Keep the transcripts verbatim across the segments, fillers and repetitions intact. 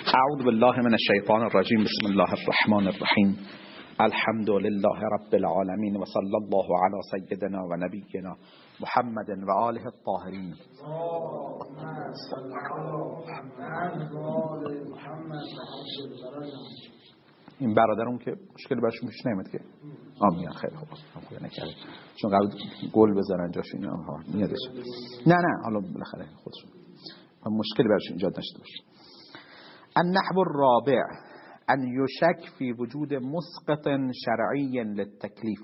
اعوذ بالله من الشیطان الرجیم. بسم الله الرحمن الرحیم. الحمد لله رب العالمین و صلی الله علی سیدنا و نبینا محمد و آله الطاهرین. این برادرم که مشکلی براشون پیش نمیاد که آمین خیلی خوب خدا نکرده چون قبل گل بذارن جاش اینا ها میادش. نه نه حالا بالاخره خودشون مشکلی براشون ایجاد نشده باشه. النحو الرابع ان یشک فی وجود مسقط شرعی للتکلیف.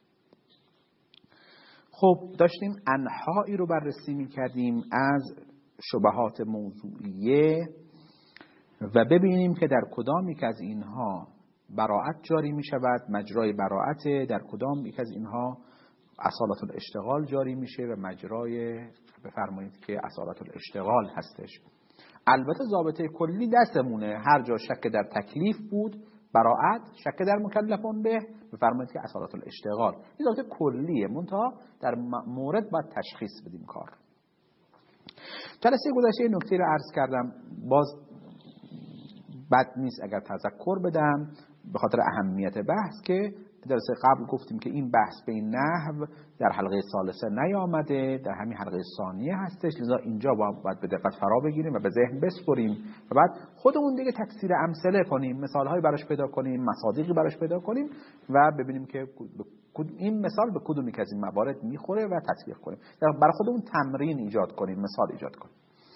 خب داشتیم انحایی رو بررسی میکردیم از شبهات موضوعیه و ببینیم که در کدام یک از اینها براءت جاری می شود، مجرای براءت، در کدام یک از اینها اصالت الاشتغال جاری میشه و مجرای بفرمایید که اصالت الاشتغال هستش. البته ضابطه کلی دستمونه، هر جا شک در تکلیف بود براءت، شک در مکلفون به بفرمایید که اصالت الاشتغال. این ضابطه کلیه، منتها در مورد باید تشخیص بدیم کار. جلسه گذشته نکته رو عرض کردم، باز بد نیست اگر تذکر بدم به خاطر اهمیت بحث که جلسه قبل گفتیم که این بحث به این نحو در حلقه ثالثه نیامده، در همین حلقه ثانیه هستش، لذا اینجا باید به دقت فرا بگیریم و به ذهن بسپریم و بعد خودمون دیگه تکثیر امثله کنیم، مثالهایی براش پیدا کنیم، مصادیقی براش پیدا کنیم و ببینیم که این مثال به کدوم یک از این موارد میخوره و تطبیق کنیم، برای خودمون تمرین ایجاد کنیم، مثال ایجاد کنیم.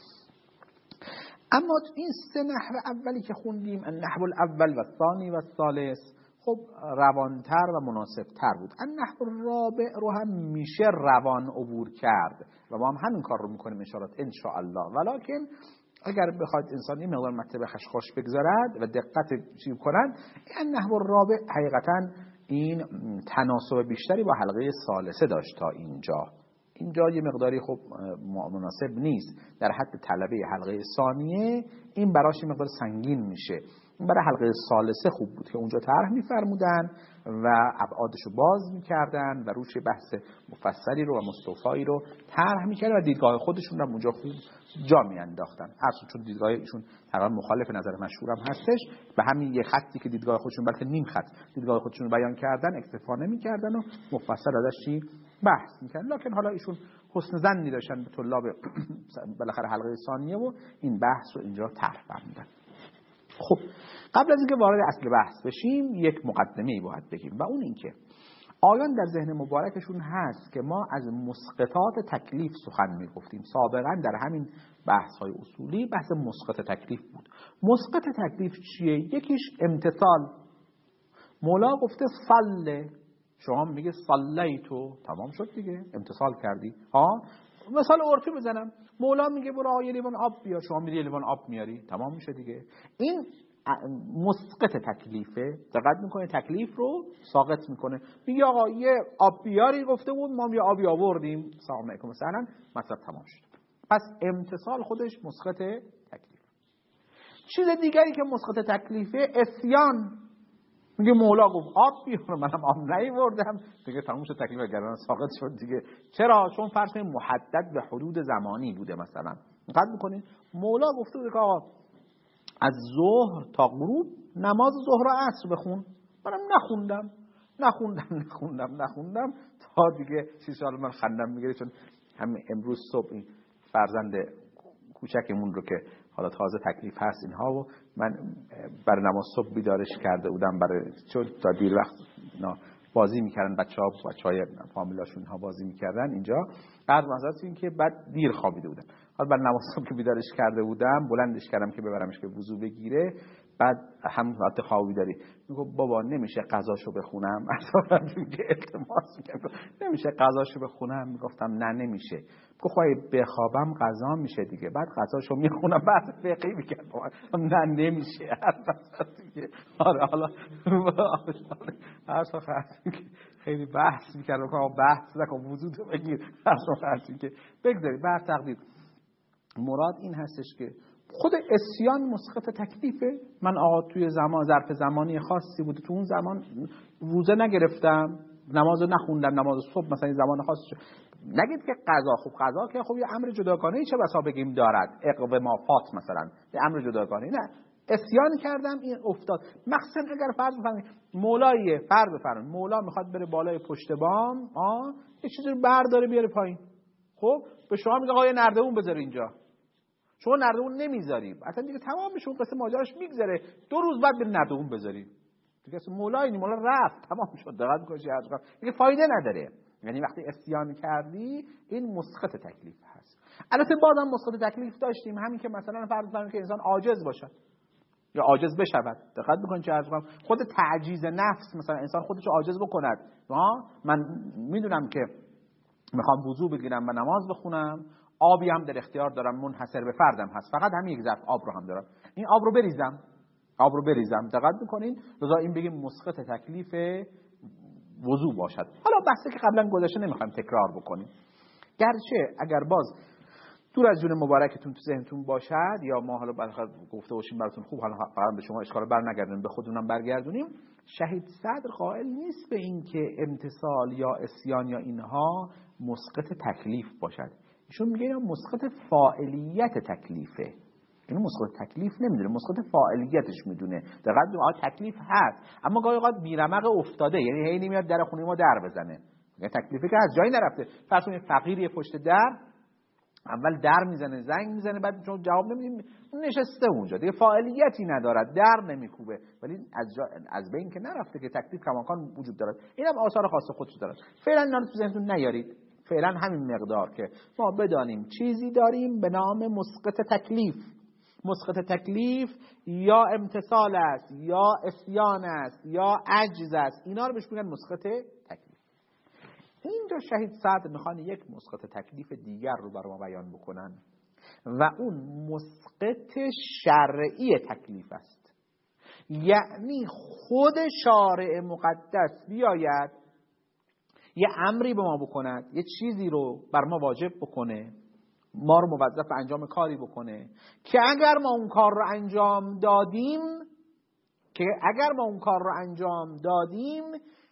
اما این سه نحو اولی که خوندیم، النحو الاول و الثانی و الثالث، خب روانتر و مناسبتر بود. النحو الرابع رو هم میشه روان عبور کرد و ما هم همین کار رو میکنیم اشارات ان شاء الله. ولکن اگر بخواید انسان این مقدار مطلب خوش بگذارد و دقت چیز کند، النحو الرابع حقیقتا این تناسب بیشتری با حلقه ثالثه داشت تا اینجا. اینجا یه مقداری خب مناسب نیست، در حد طلبه حلقه ثانیه این براش مقدار سنگین میشه. این برای حلقه ثالثه خوب بود که اونجا طرح میفرمودن و ابعادشو باز میکردن و روش بحث مفصلی رو و مستوفایی رو طرح میکردن و دیدگاه خودشون رو اونجا خوب جا میانداختن. اصلا چون دیدگاه ایشون تقریبا مخالف نظر مشهورم هستش، به همین یه خطی که دیدگاه خودشون، بلکه نیم خط دیدگاه خودشون رو بیان کردن اکتفا نمیکردن و مفصل ازش بحث میکردن. لکن حالا ایشون حسن ظنی داشتن به طلاب بالاخره حلقه ثانیه و این بحث رو اینجا طرح فرمودن. خب قبل از اینکه وارد اصل بحث بشیم یک مقدمه‌ای باید بگیم و اون این که آیان در ذهن مبارکشون هست که ما از مسقطات تکلیف سخن میگفتیم. سابقا در همین بحث‌های اصولی بحث مسقط تکلیف بود. مسقط تکلیف چیه؟ یکیش امتثال. مولا گفته صله، شما میگه صلیتو، تمام شد دیگه، امتثال کردی. ها مثال عرفی بزنم، مولا میگه برو یه لیوان آب بیار، شما میری یه لیوان آب میاری، تمام میشه دیگه. این مسقط تکلیفه، دقت میکنه تکلیف رو ساقط میکنه. میگه آقا یه آب بیاری گفته بود، ما یه آبی آوردیم، سلام علیکم مثلا، مطلب تمام شد. پس امتثال خودش مسقط تکلیف. چیز دیگری که مسقط تکلیفه عصیان. میگه مولا گفت آب بیار، منم آب نیاوردم دیگه، تموم شد تکلیف، گردن ساقط شد دیگه. چرا؟ چون فرض محدد به حدود زمانی بوده. مثلا دقت میکنید مولا گفته بود که آقا از ظهر تا غروب نماز ظهر و عصر بخون، منم نخوندم نخوندم نخوندم نخوندم تا دیگه سی سال من خندم میگیره، چون همین امروز صبح این فرزند کوچکمون رو که حالا تازه تکلیف هست اینها و من برای نماز صبح بیدارش کرده بودم، برای چون تا دیر وقت بازی میکردن بچه‌ها بچه‌های فامیلاشون ها بازی میکردن اینجا، بعد مثلا این که بعد دیر خوابیده بودن، حالا برای نماز صبح که بیدارش کرده بودم بلندش کردم که ببرمش که وضو بگیره، بعد هم وقت خوابی داری میگه بابا نمیشه قضاشو بخونم، اصلا میگه التماس میکنم نمیشه قضاشو بخونم، میگفتم نه نمیشه، میگه خواهی بخوابم قضا میشه دیگه، بعد قضاشو میخونم، بعد فقهی میگم نه نمیشه. آره حالا هر وقت خیلی بحث میکردم که بحث نکن وضو تو بگیر، هر وقت که بگذاری بر تقدیر مراد این هستش که خود عصیان مسقط تکلیفه. من آقا توی زمان ظرف زمانی خاصی بوده، تو اون زمان روزه نگرفتم، نماز نخوندم، نماز صبح مثلا زمان خاصی شد، نگید که قضا، خب قضا که خب یه امر جداگانه چه بسا بگیم دارد، اقوامات مثلا یه امر جداگانه، نه اسیان کردم این افتاد. مخصوصا اگر فرض بفرمایید مولاییه، فرض بفرمایید مولا میخواد بره بالای پشت بام، آ یه چیزی رو برداره بیاره پایین. خب به شما میگه آقا یه نردبون بذار اینجا. شما نردبون نمیذاری. اصلا دیگه تمام میشه اون قصه ماجراش میگذره. دو روز بعد بری نردبون بذاری. دیگه اصلا مولایی نی، مولا رفت، تمام شد. دقت می‌کنی هر وقت دیگه فایده نداره. یعنی وقتی اسیان کردی این مسقط تکلیف هست. البته بازم مسقط تکلیف داشتیم، همین که مثلا فرض کنیم که انسان عاجز باشه یا عاجز بشود. دقت بکنید چه عرض کنم، خود تعجیز نفس، مثلا انسان خودش رو عاجز بکند. ها من میدونم که میخوام وضو بگیرم و نماز بخونم، آبی هم در اختیار دارم، منحصر به فردم هست، فقط همین یک ظرف آب رو هم دارم، این آب رو بریزم آب رو بریزم دقت بکنین، لذا این بگیم مسقط تکلیف وضو باشد. حالا بحثی که قبلا گذشته نمیخوایم تکرار بکنیم، گرچه اگر باز دور از جون مبارکتون تو ذهنتون باشد یا ما حالا بالاخره گفته باشیم براتون خوب، حالا قرار به شما اشکال بر نگردونیم، به خودمونم برگردونیم. شهید صدر قائل نیست به این که امتثال یا اسیان یا اینها مسقط تکلیف باشد. ایشون میگه اینا مسقط فاعلیت تکلیفه. اینو مسقط تکلیف نمیدونه، مسقط فاعلیتش میدونه. دقیقاً آ تکلیف هست اما گاهی اوقات بیرمق افتاده، یعنی هی نمیاد در خونه ما در بزنه. یعنی تکلیفی که از جایی نرفته. فرض کنید فقیری پشت در اول در میزنه، زنگ میزنه، بعد چون جواب نمیدیم نشسته اونجا، دیگه فاعلیتی ندارد، در نمیکوبه، ولی از جا از بین که نرفته که تکلیف کماکان وجود دارد. اینم آثار خاص خودش دارد. فعلا اینا رو تو ذهنتون نیارید، فعلا همین مقدار که ما بدانیم چیزی داریم به نام مسقط تکلیف. مسقط تکلیف یا امتثال است یا اسیان است یا عجز است، اینا رو بهش میگن مسقط تکلیف. اینجا شهید صدر میخوان یک مسقط تکلیف دیگر رو برای ما بیان بکنن و اون مسقط شرعی تکلیف است. یعنی خود شارع مقدس بیاید یه امری به ما بکند، یه چیزی رو بر ما واجب بکنه، ما رو موظف به انجام کاری بکنه که اگر ما اون کار رو انجام دادیم که اگر ما اون کار رو انجام دادیم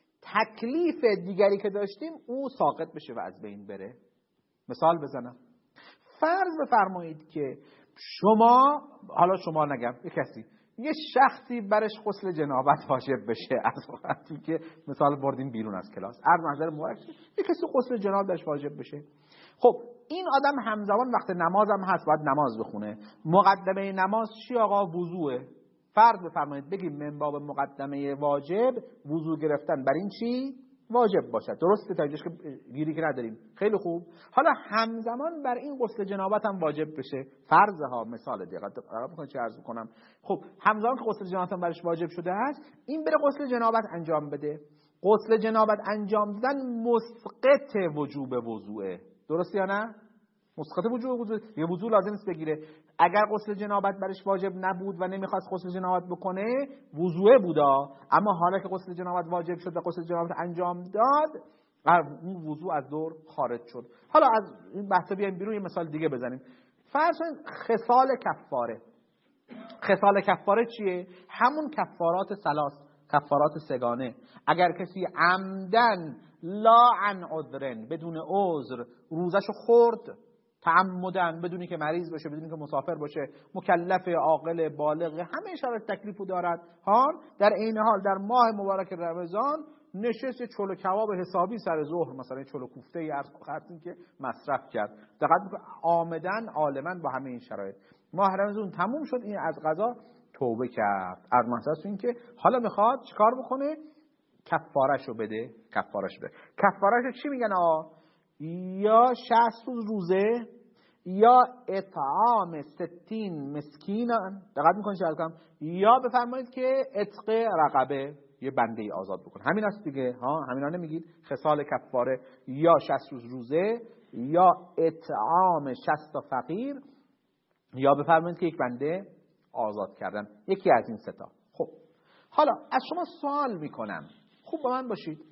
تکلیف دیگری که داشتیم او ساقط بشه و از بین بره. مثال بزنم، فرض بفرمایید که شما، حالا شما نگم، یه کسی، یه شخصی برش غسل جنابت واجب بشه، از وقتی که مثال بردیم بیرون از کلاس، هر محضر مبارک یه کسی غسل جنابت واجب بشه. خب این آدم همزمان وقت نماز هم هست، باید نماز بخونه. مقدمه نماز چی آقا؟ وضوئه. فرض بفرمایید بگیم من باب مقدمه واجب وضو گرفتن بر این چی واجب باشد. درسته تا اینجاش که گیری که نداریم، خیلی خوب. حالا همزمان بر این غسل جنابت هم واجب بشه، فرض ها، مثال دیگه قرار بکنم چه عرض کنم. خب همزمان که غسل جنابت هم برش واجب شده است، این بره غسل جنابت انجام بده. غسل جنابت انجام دادن مسقط وجوب وضوئه، درست یا نه؟ مسقط وجوب وضو، یه وضو لازم است بگیره. اگر غسل جنابت برش واجب نبود و نمیخواست غسل جنابت بکنه، وضوئه بودا، اما حالا که غسل جنابت واجب شد و غسل جنابت انجام داد، اون وضو از دور خارج شد. حالا از این بحثا بیایم بیرون، یه مثال دیگه بزنیم. فرض کنید خصال کفاره. خصال کفاره چیه؟ همون کفارات ثلاث، کفارات سگانه. اگر کسی عمدن لا عن عذرن، بدون عذر روزشو خورد، تعمدن، بدونی که مریض باشه، بدونی که مسافر باشه، مکلف، عاقل، بالغ، همه شرایط تکلیفو دارد، ها در این حال در ماه مبارک رمضان نشست چلو کباب حسابی سر ظهر، مثلا چلو کوفته ای عرض خاطر که مصرف کرد، دقیقاً آمدن عالماً با همه این شرایط. ماه رمضان تموم شد، این از قضا توبه کرد، از محضر این که حالا میخواد چیکار بکنه؟ کفارهشو بده. کفارهشو بده. کفارهشو چی میگن آقا؟ یا شصت روز روزه یا اطعام ستین مسکین، دقت میکنید چه کنم، یا بفرمایید که عتق رقبه، یه بنده ای آزاد بکن. همین است دیگه، ها همینا نمیگید خصال کفاره یا شصت روز روزه یا اطعام شصت تا فقیر یا بفرمایید که یک بنده آزاد کردن، یکی از این سه تا. خب حالا از شما سوال میکنم، خوب با من باشید،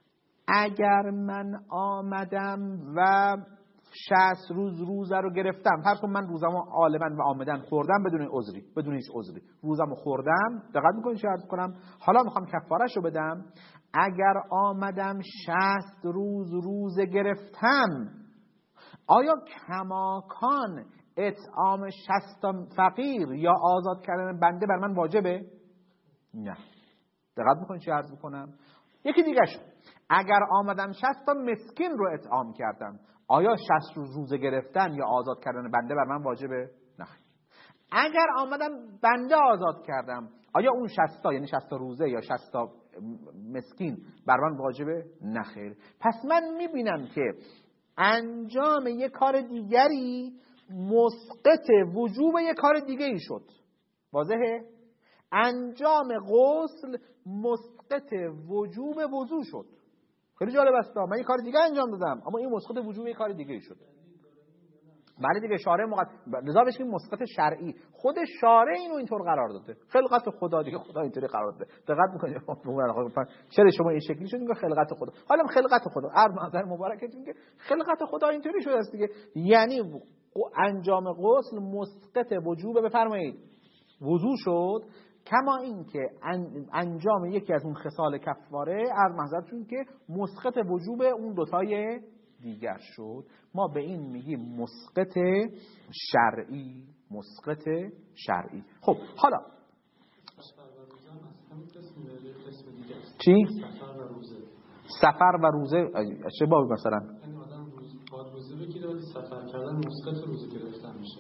اگر من آمدم و شصت روز روزه رو گرفتم، فرض کن من روزمو عالماً و آمدن خوردم بدون عذری، بدون هیچ عذری روزمو خوردم، دقت میکنید چه عرض کنم، حالا میخوام کفارهشو بدم. اگر آمدم شصت روز روزه گرفتم، آیا کماکان اطعام شصت تا فقیر یا آزاد کردن بنده بر من واجبه؟ نه. دقت میکنید چی عرض میکنم؟ یکی دیگه شو، اگر آمدم شصت تا مسکین رو اطعام کردم، آیا شصت روز روزه گرفتن یا آزاد کردن بنده بر من واجبه؟ نه. اگر آمدم بنده آزاد کردم، آیا اون شصت تا یعنی شصت تا روزه یا شصت تا مسکین بر من واجبه؟ نه خیر. پس من میبینم که انجام یک کار دیگری مسقط وجوب یک کار دیگه ای شد. واضحه؟ انجام غسل مسقط وجوب وضو شد. خیلی جالب است. من یک کار دیگه انجام دادم اما این مسقط وجوب یک کار دیگه ای شد. بله دیگه، شارع مقد... لذا بهش میگیم مسقط شرعی. خود شارع اینو اینطور قرار داده. خلقت خدا دیگه، خدا اینطوری قرار داده. دقت میکنید چرا شما این شکلی شد؟ میگه خلقت خدا. حالا خلقت خدا عرض نظر مبارکتون که خلقت خدا اینطوری شده است دیگه. یعنی انجام غسل مسقط وجوب بفرمایید وضو شد، کما این که انجام یکی از اون خصال کفاره عرض نظرتون که مسقط وجوب اون دوتای دیگر شد. ما به این میگیم مسقط شرعی. مسقط شرعی. خب حالا چی؟ سفر و روزه چه بابی مثلا؟ یعنی آدم روزه بگیره ولی سفر کردن مسقط روزه گرفتن میشه.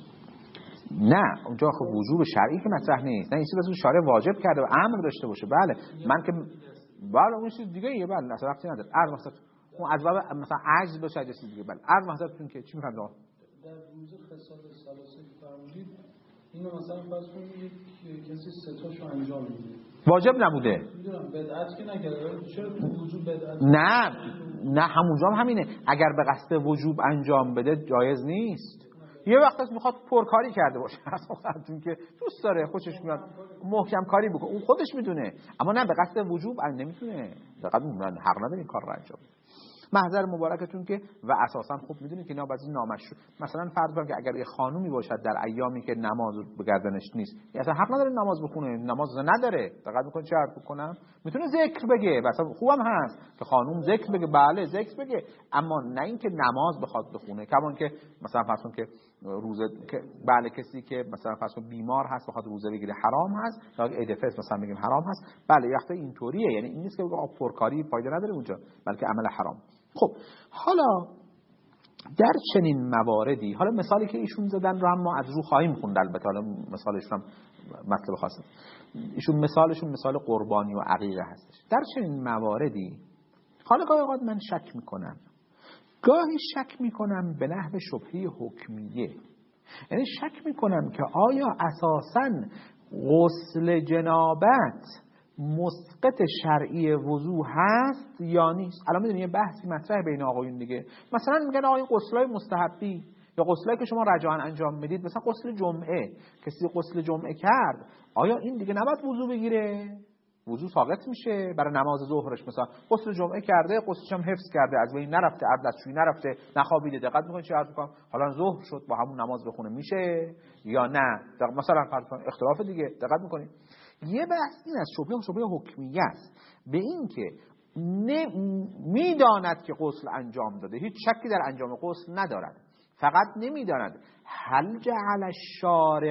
نه اونجا خب وجوب شرعی که مطرح نیست. نه این چیزی که شارع واجب کرده و امر داشته باشه. بله من که بله اون چیز دیگه یه بله اصلا وقتی نداره. عرض مثلا اون از باب مثلا عجز باشه چیز دیگه. بله عرض مثلا که چی می‌فهمید؟ در روزه خصال ثلاثه فرمودید اینو مثلا فرض کنید کسی سه تاشو انجام میده واجب نبوده. میدونم بدعت که نکرده، چرا وجوب بدعت؟ نه نه همونجا هم همینه. اگر به قصد وجوب انجام بده جایز نیست. یه وقت از میخواد پرکاری کرده باشه اصلا که دوست داره خوشش میاد محکم کاری بکنه، اون خودش میدونه، اما نه به قصد وجوب ان نمیتونه. دقیقاً من حق نداره این کار رو انجام بده. محضر مبارکتون که و اساسا خوب میدونید که اینا بعضی نامشروع، مثلا فرض کنید که اگر یه خانومی باشد در ایامی که نماز به گردنش نیست، اصلا حق نداره نماز بخونه، نماز نداره. دقت میکنید چه حرف بکنم؟ میتونه ذکر بگه، مثلا خوبم هست که خانوم ذکر بگه، بله ذکر بگه، اما نه اینکه نماز بخواد بخونه. کمان که مثلا فرض کنید که روزه که بله کسی که مثلا فرض کنید بیمار هست بخواد روزه بگیره حرام هست، یا عید فطر مثلا میگیم حرام هست. بله وقتی اینطوریه، یعنی این نیست که بگه پرکاری فایده نداره اونجا، بلکه عمل حرام. خب حالا در چنین مواردی، حالا مثالی که ایشون زدن رو هم ما از رو خواهیم خوند، البته حالا مثالشون هم مطلب خاصه، ایشون مثالشون مثال قربانی و عقیقه هستش. در چنین مواردی حالا گاهی اوقات من شک میکنم، گاهی شک میکنم به نحو شبهه حکمیه، یعنی شک میکنم که آیا اساساً غسل جنابت مسقط شرعی وضو هست یا نیست. الان میدونی یه بحثی مطرح بین آقایون دیگه، مثلا میگن آقای غسلای مستحبی یا غسلایی که شما رجاعاً انجام میدید، مثلا غسل جمعه، کسی غسل جمعه کرد آیا این دیگه نباید وضو بگیره؟ وضو ساقط میشه برای نماز ظهرش. مثلا غسل جمعه کرده، غسلش هم حفظ کرده، از بین نرفته، عرض دستشویی نرفته، نخوابیده. دقت میکنید چه حرف میکنم؟ حالا ظهر شد با همون نماز بخونه میشه یا نه؟ مثلا فرض کن اختلاف دیگه. دقت میکنید یه بحث این است، شبهه شبهه حکمیه است، به این که میداند که غسل انجام داده، هیچ شکی در انجام غسل ندارد، فقط نمیداند هل جعل الشارع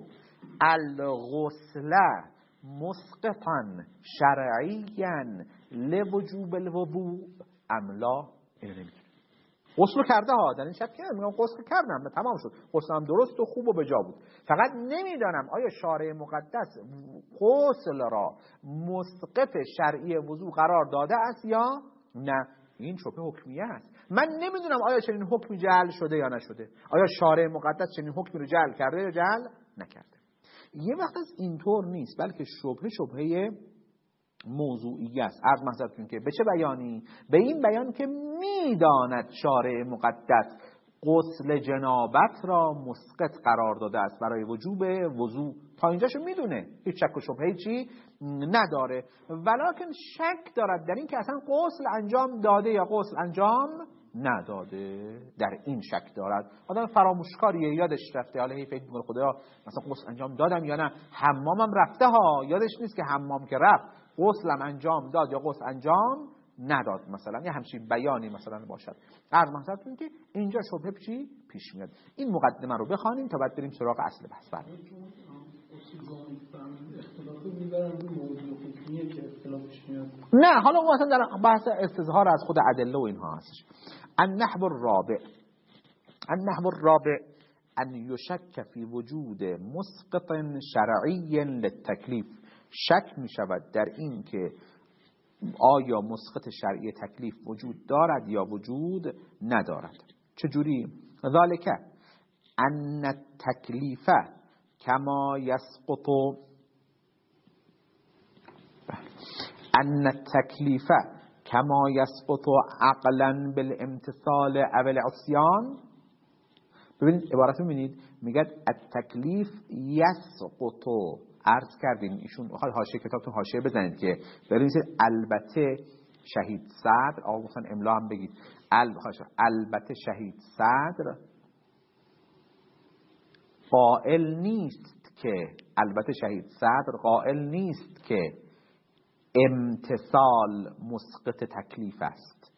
الغسل مسقطا شرعیا لوجوب الوضوء ام لا. اینو نمیدونه. غسل کرده ها، در این شک که میگم غسل کردم و تمام شد، غسلم درست و خوب و بجا بود، فقط نمیدانم آیا شارع مقدس غسل را مسقط شرعی وضو قرار داده است یا نه. این شبهه حکمیه است. من نمیدونم آیا چنین حکمی جعل شده یا نشده، آیا شارع مقدس چنین حکمی رو جعل کرده یا جعل نکرده. یه وقت از اینطور نیست، بلکه شبهه شبهه موضوعی است. عرض محضرتون که به چه بیانی؟ به این بیان که میداند شارع مقدس غسل جنابت را مسقط قرار داده است برای وجوب وضو. تا اینجاشو میدونه، هیچ شک و شبهه چی نداره، ولکن شک دارد در این که اصلا غسل انجام داده یا غسل انجام نداده. در این شک دارد. آدم فراموشکاریه، یادش رفته، حالا هی فکر میکنه خدایا مثلا غسل انجام دادم یا نه، حمامم رفته ها، یادش نیست که حمام که رفت غسلم انجام داد یا غسل انجام نداد مثلا، یه همچین بیانی مثلا باشد. عرض مثلا که اینجا شبهه چی پیش میاد. این مقدمه رو بخوانیم تا بعد بریم سراغ اصل بحث. نه حالا اون اصلا در بحث استظهار از خود ادله و اینها هستش. النحو الرابع النحو الرابع ان یشک فی وجود مسقط شرعی للتکلیف. شک می شود در این که آیا مسقط شرعی تکلیف وجود دارد یا وجود ندارد. چجوری؟ ذالک ان التکلیف کما یسقط ان التکلیف کما یسقط عقلا بالامتثال او العصیان. ببینید عبارت میبینید میگه التکلیف یسقط. عرض کردیم ایشون حال حاشیه کتاب تو حاشیه بزنید که بنویسید البته شهید صدر، آقا مثلا املا هم بگید البته شهید صدر قائل نیست که البته شهید صدر قائل نیست که امتثال مسقط تکلیف است.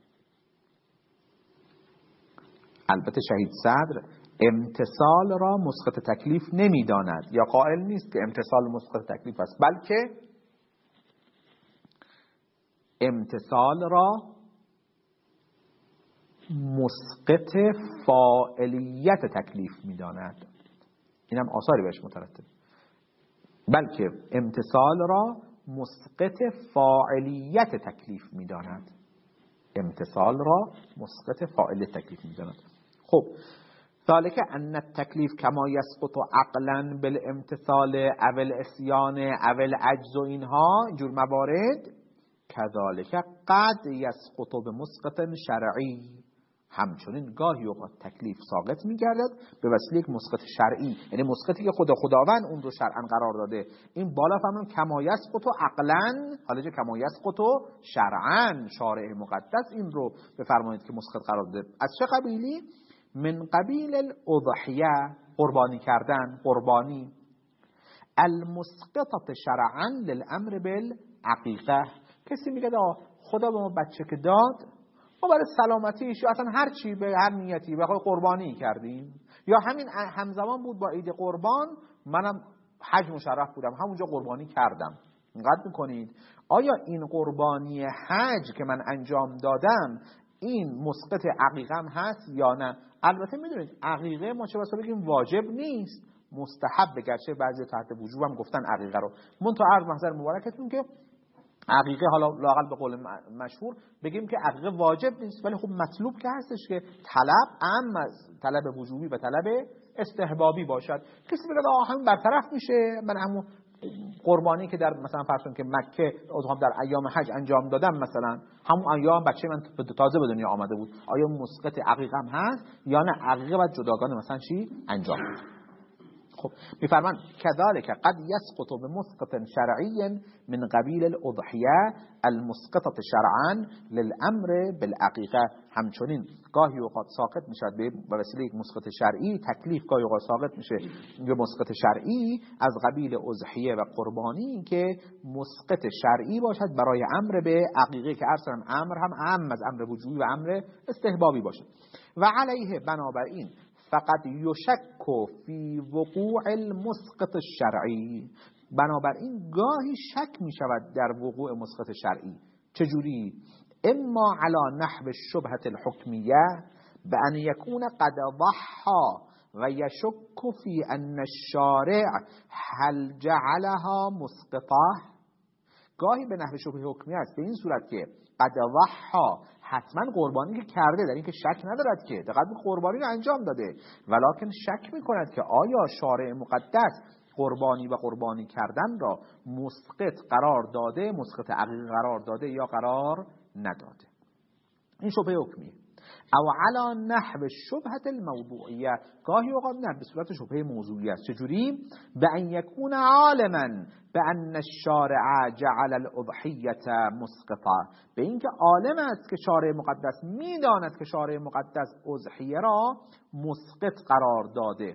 البته شهید صدر امتثال را مسقط تکلیف نمیداند یا قائل نیست که امتثال مسقط تکلیف است، بلکه امتثال را مسقط فاعلیت تکلیف میداند. اینم آثاری بهش مترتب. بلکه امتثال را مسقط فاعلیت تکلیف میداند. امتثال را مسقط فاعلیت تکلیف میداند. خب ذالک ان التکلیف کما یسقط عقلا بالامتثال او العصیان او العجز و اینها جور موارد، کذالک قد یسقط بمسقط شرعی. همچنین گاهی اوقات تکلیف ساقط میگردد به وسیله یک مسقط شرعی، یعنی مسقطی که خدا خداوند اون رو شرعا قرار داده. این بالا فهمون کما یسقط عقلا، حالا چه کما یسقط شرعا، شارع مقدس این رو بفرمایید که مسقط قرار داده. از چه قبیلی؟ من قبیل الاضحیه، قربانی کردن، قربانی. المسقطه شرعا للامر بالعقیقه. کسی میگه خدا به ما بچه که داد، ما برای سلامتیش یا اصلا هر چی به هر نیتی بخوای قربانی کردیم، یا همین همزمان بود با عید قربان منم حج مشرف بودم همونجا قربانی کردم. اینقدر میکنید آیا این قربانی حج که من انجام دادم این مسقط عقیقم هست یا نه؟ البته میدونید عقیقه ما چه بسا بگیم واجب نیست، مستحب، گرچه بعضی تحت وجوب هم گفتن عقیقه رو. من تو عرض محضر مبارکتون که عقیقه حالا لااقل به قول مشهور بگیم که عقیقه واجب نیست، ولی خب مطلوب که هستش که طلب ام از طلب وجوبی و طلب استحبابی باشد. کسی بگه آه همین برطرف میشه، من همون قربانی که در مثلا فرض کنید که مکه در ایام حج انجام دادم، مثلا همون ایام بچه من تازه به دنیا آمده بود، آیا مسقط عقیقم هست یا نه؟ عقیقه باید جداگانه مثلا چی انجام بده. خب میفرمان کذالک قد یسقط بمسقط شرعی من قبیل الاضحیه المسقطه شرعا للامر بالعقیقه. همچنین گاهی اوقات ساقط میشد به وسیله یک مسقط شرعی، تکلیف گاهی اوقات ساقط میشه به مسقط شرعی از قبیل اضحیه و قربانی که مسقط شرعی باشد برای امر به عقیقه، که اصلا امر هم ام از امر وجوبی و امر استحبابی باشد. و علیه بنابراین فقط یشک فی وقوع المسقط الشرعی، بنابراین گاهی شک می شود در وقوع مسقط شرعی. چجوری؟ اما علی نحو الشبهة الحکمیه بأن یکون قد ضحى و یشک فی ان الشارع هل جعلها مسقطه. گاهی به نحو شبهه حکمیه است به این صورت که قد ضحى حتما قربانی که کرده، در این که شک ندارد که دقیقاً قربانی رو انجام داده، ولکن شک میکند که آیا شارع مقدس قربانی و قربانی کردن را مسقط قرار داده، مسقط عقیقه قرار داده یا قرار نداده. این شبهه حکمیه. او علی نحو شبهة الموضوعیه، گاهی اوقات نه به صورت شبهه موضوعی است. چجوری؟ به ان یکون عالما بأن الشارع جعل الاضحیه مسقطه، به اینکه عالم است که شارع مقدس میداند که شارع مقدس اضحیه را مسقط قرار داده،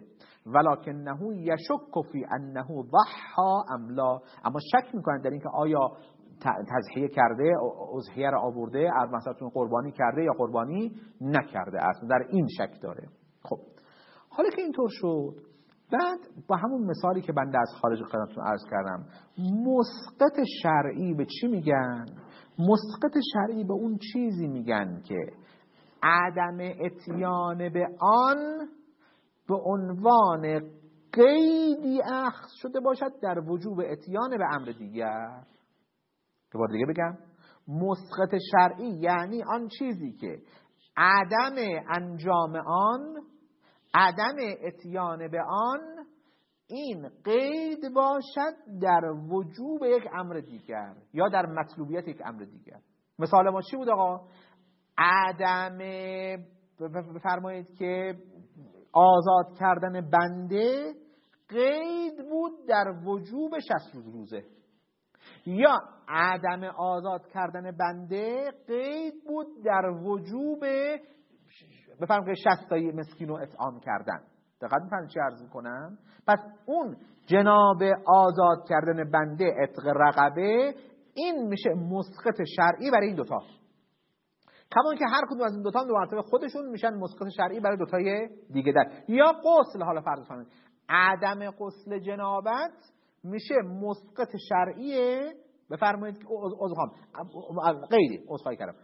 ولکنه یشک فی انه ضحى ام لا، اما شک میکنه در اینکه آیا تضحیه کرده، اضحیه را آورده، از مثلا قربانی کرده یا قربانی نکرده است، در این شک داره. خب حالا که اینطور شد، بعد با همون مثالی که بنده از خارج خدمتتون عرض کردم، مسقط شرعی به چی میگن؟ مسقط شرعی به اون چیزی میگن که عدم اتیان به آن به عنوان قیدی اخذ شده باشد در وجوب اتیان به امر دیگر. که بار دیگه بگم، مسقط شرعی یعنی آن چیزی که عدم انجام آن، عدم اتیان به آن، این قید باشد در وجوب یک امر دیگر یا در مطلوبیت یک امر دیگر. مثال ما چی بود آقا؟ عدم بفرمایید که آزاد کردن بنده قید بود در وجوب شصت روز روزه، یا عدم آزاد کردن بنده قید بود در وجوب بفرمایید که شصت تایی مسکین رو اطعام کردن. دقیق می‌فهمید چی عرض می‌کنم؟ پس اون جناب آزاد کردن بنده، عتق رقبه، این میشه مسقط شرعی برای این دوتا. کمان که هر کدوم از این دوتا دو مرتبه خودشون میشن مسقط شرعی برای دوتای دیگه در. یا غسل، حالا فرض کنید عدم غسل جنابت میشه مسقط شرعیه، بفرمایید که عذرخواهم غیری عذرخواهی کردم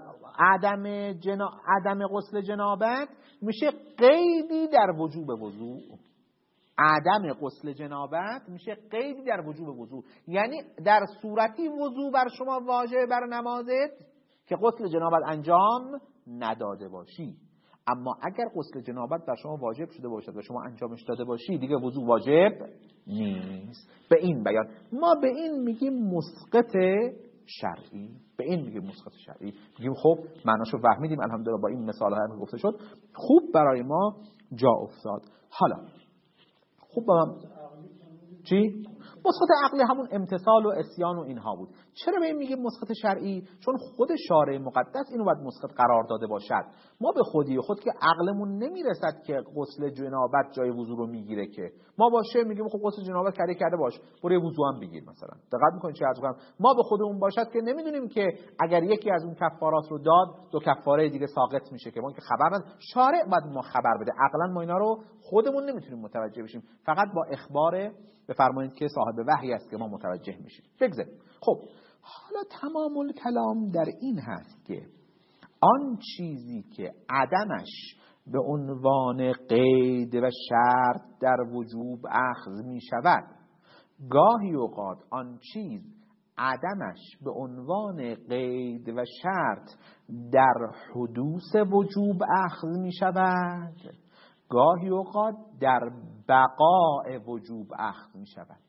عدم جنا... عدم غسل جنابت میشه قیدی در وجوب وضو. عدم غسل جنابت میشه قیدی در وجوب وضو، یعنی در صورتی وضو بر شما واجب بر نمازت که غسل جنابت انجام نداده باشی. اما اگر غسل جنابت بر شما واجب شده باشد و شما انجامش داده باشی، دیگه وضو واجب نیست. به این بیان ما به این میگیم مسقط شرعی، به این میگیم مسقط شرعی. میگیم خب معناشو فهمیدیم، الحمدلله با این مثال ها هم گفته شد، خوب برای ما جا افتاد. حالا خوب با من چی؟ مسقط عقلی همون امتثال و عصیان و اینها بود. چرا به این میگیم مسقط شرعی؟ چون خود شارع مقدس اینو باید مسقط قرار داده باشد. ما به خودی خود که عقلمون نمیرسد که غسل جنابت جای وضو رو میگیره، که ما باشه میگیم خب غسل جنابت کرده کرده باش، برو وضو هم بگیر مثلا. دقت میکنید چه عرض کنم؟ ما به خودمون باشد که نمیدونیم که اگر یکی از اون کفارات رو داد، دو کفاره دیگه ساقط میشه، که ما که خبر نداریم. شارع باید ما خبر بده. عقلا ما اینا رو خودمون نمیتونیم متوجه بشیم، فقط با اخبار بفرمایید که صاحب وحی است که ما متوجه میشیم. بگذاریم. خب حالا تمام الکلام در این هست که آن چیزی که عدمش به عنوان قید و شرط در وجوب اخذ می شود، گاهی اوقات آن چیز عدمش به عنوان قید و شرط در حدوث وجوب اخذ می شود، گاهی اوقات در بقاء وجوب اخذ می شود.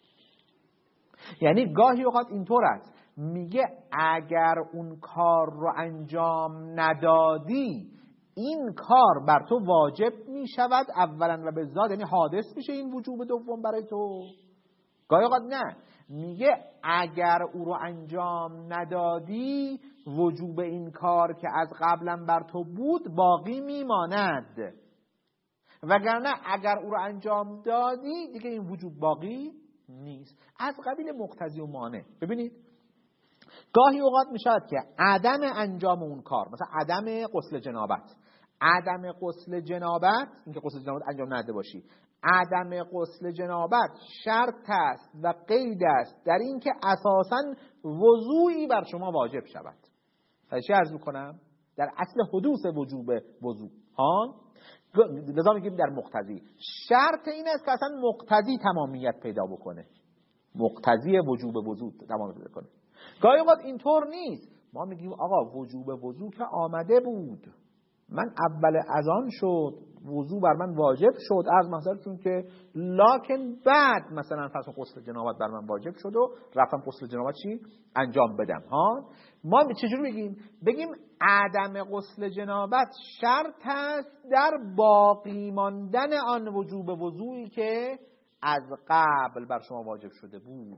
یعنی گاهی اوقات اینطور است، میگه اگر اون کار رو انجام ندادی این کار بر تو واجب می شود اولا و به ذات، یعنی حادث میشه این وجوب دوم برای تو. گاهی اوقات نه، میگه اگر او رو انجام ندادی وجوب این کار که از قبلا بر تو بود باقی میماند، وگرنه اگر او رو انجام دادی دیگه این وجوب باقی نیست. از قبیل مقتضی و مانع. ببینید گاهی اوقات میشود که عدم انجام اون کار، مثلا عدم غسل جنابت، عدم غسل جنابت، اینکه غسل جنابت انجام نداده باشی، عدم غسل جنابت شرط است و قید است در این که اساساً وضوئی بر شما واجب شود. چی عرض میکنم؟ در اصل حدوث وجوب وضو ها، لذا میگیم در مقتضی. شرط این است که اصلا مقتضی تمامیت پیدا بکنه، مقتضی وجوب وضو تمامیت پیدا کنه. گاهی اوقات اینطور نیست، ما میگیم آقا وجوب وضو که آمده بود، من اول اذان شد وضو بر من واجب شد از مثلا، چون که لکن بعد مثلا فرض غسل جنابت بر من واجب شد و رفتم غسل جنابت چی انجام بدم ها. ما چجوری بگیم؟ بگیم عدم غسل جنابت شرط است در باقی ماندن آن وجوب وضوئی که از قبل بر شما واجب شده بود.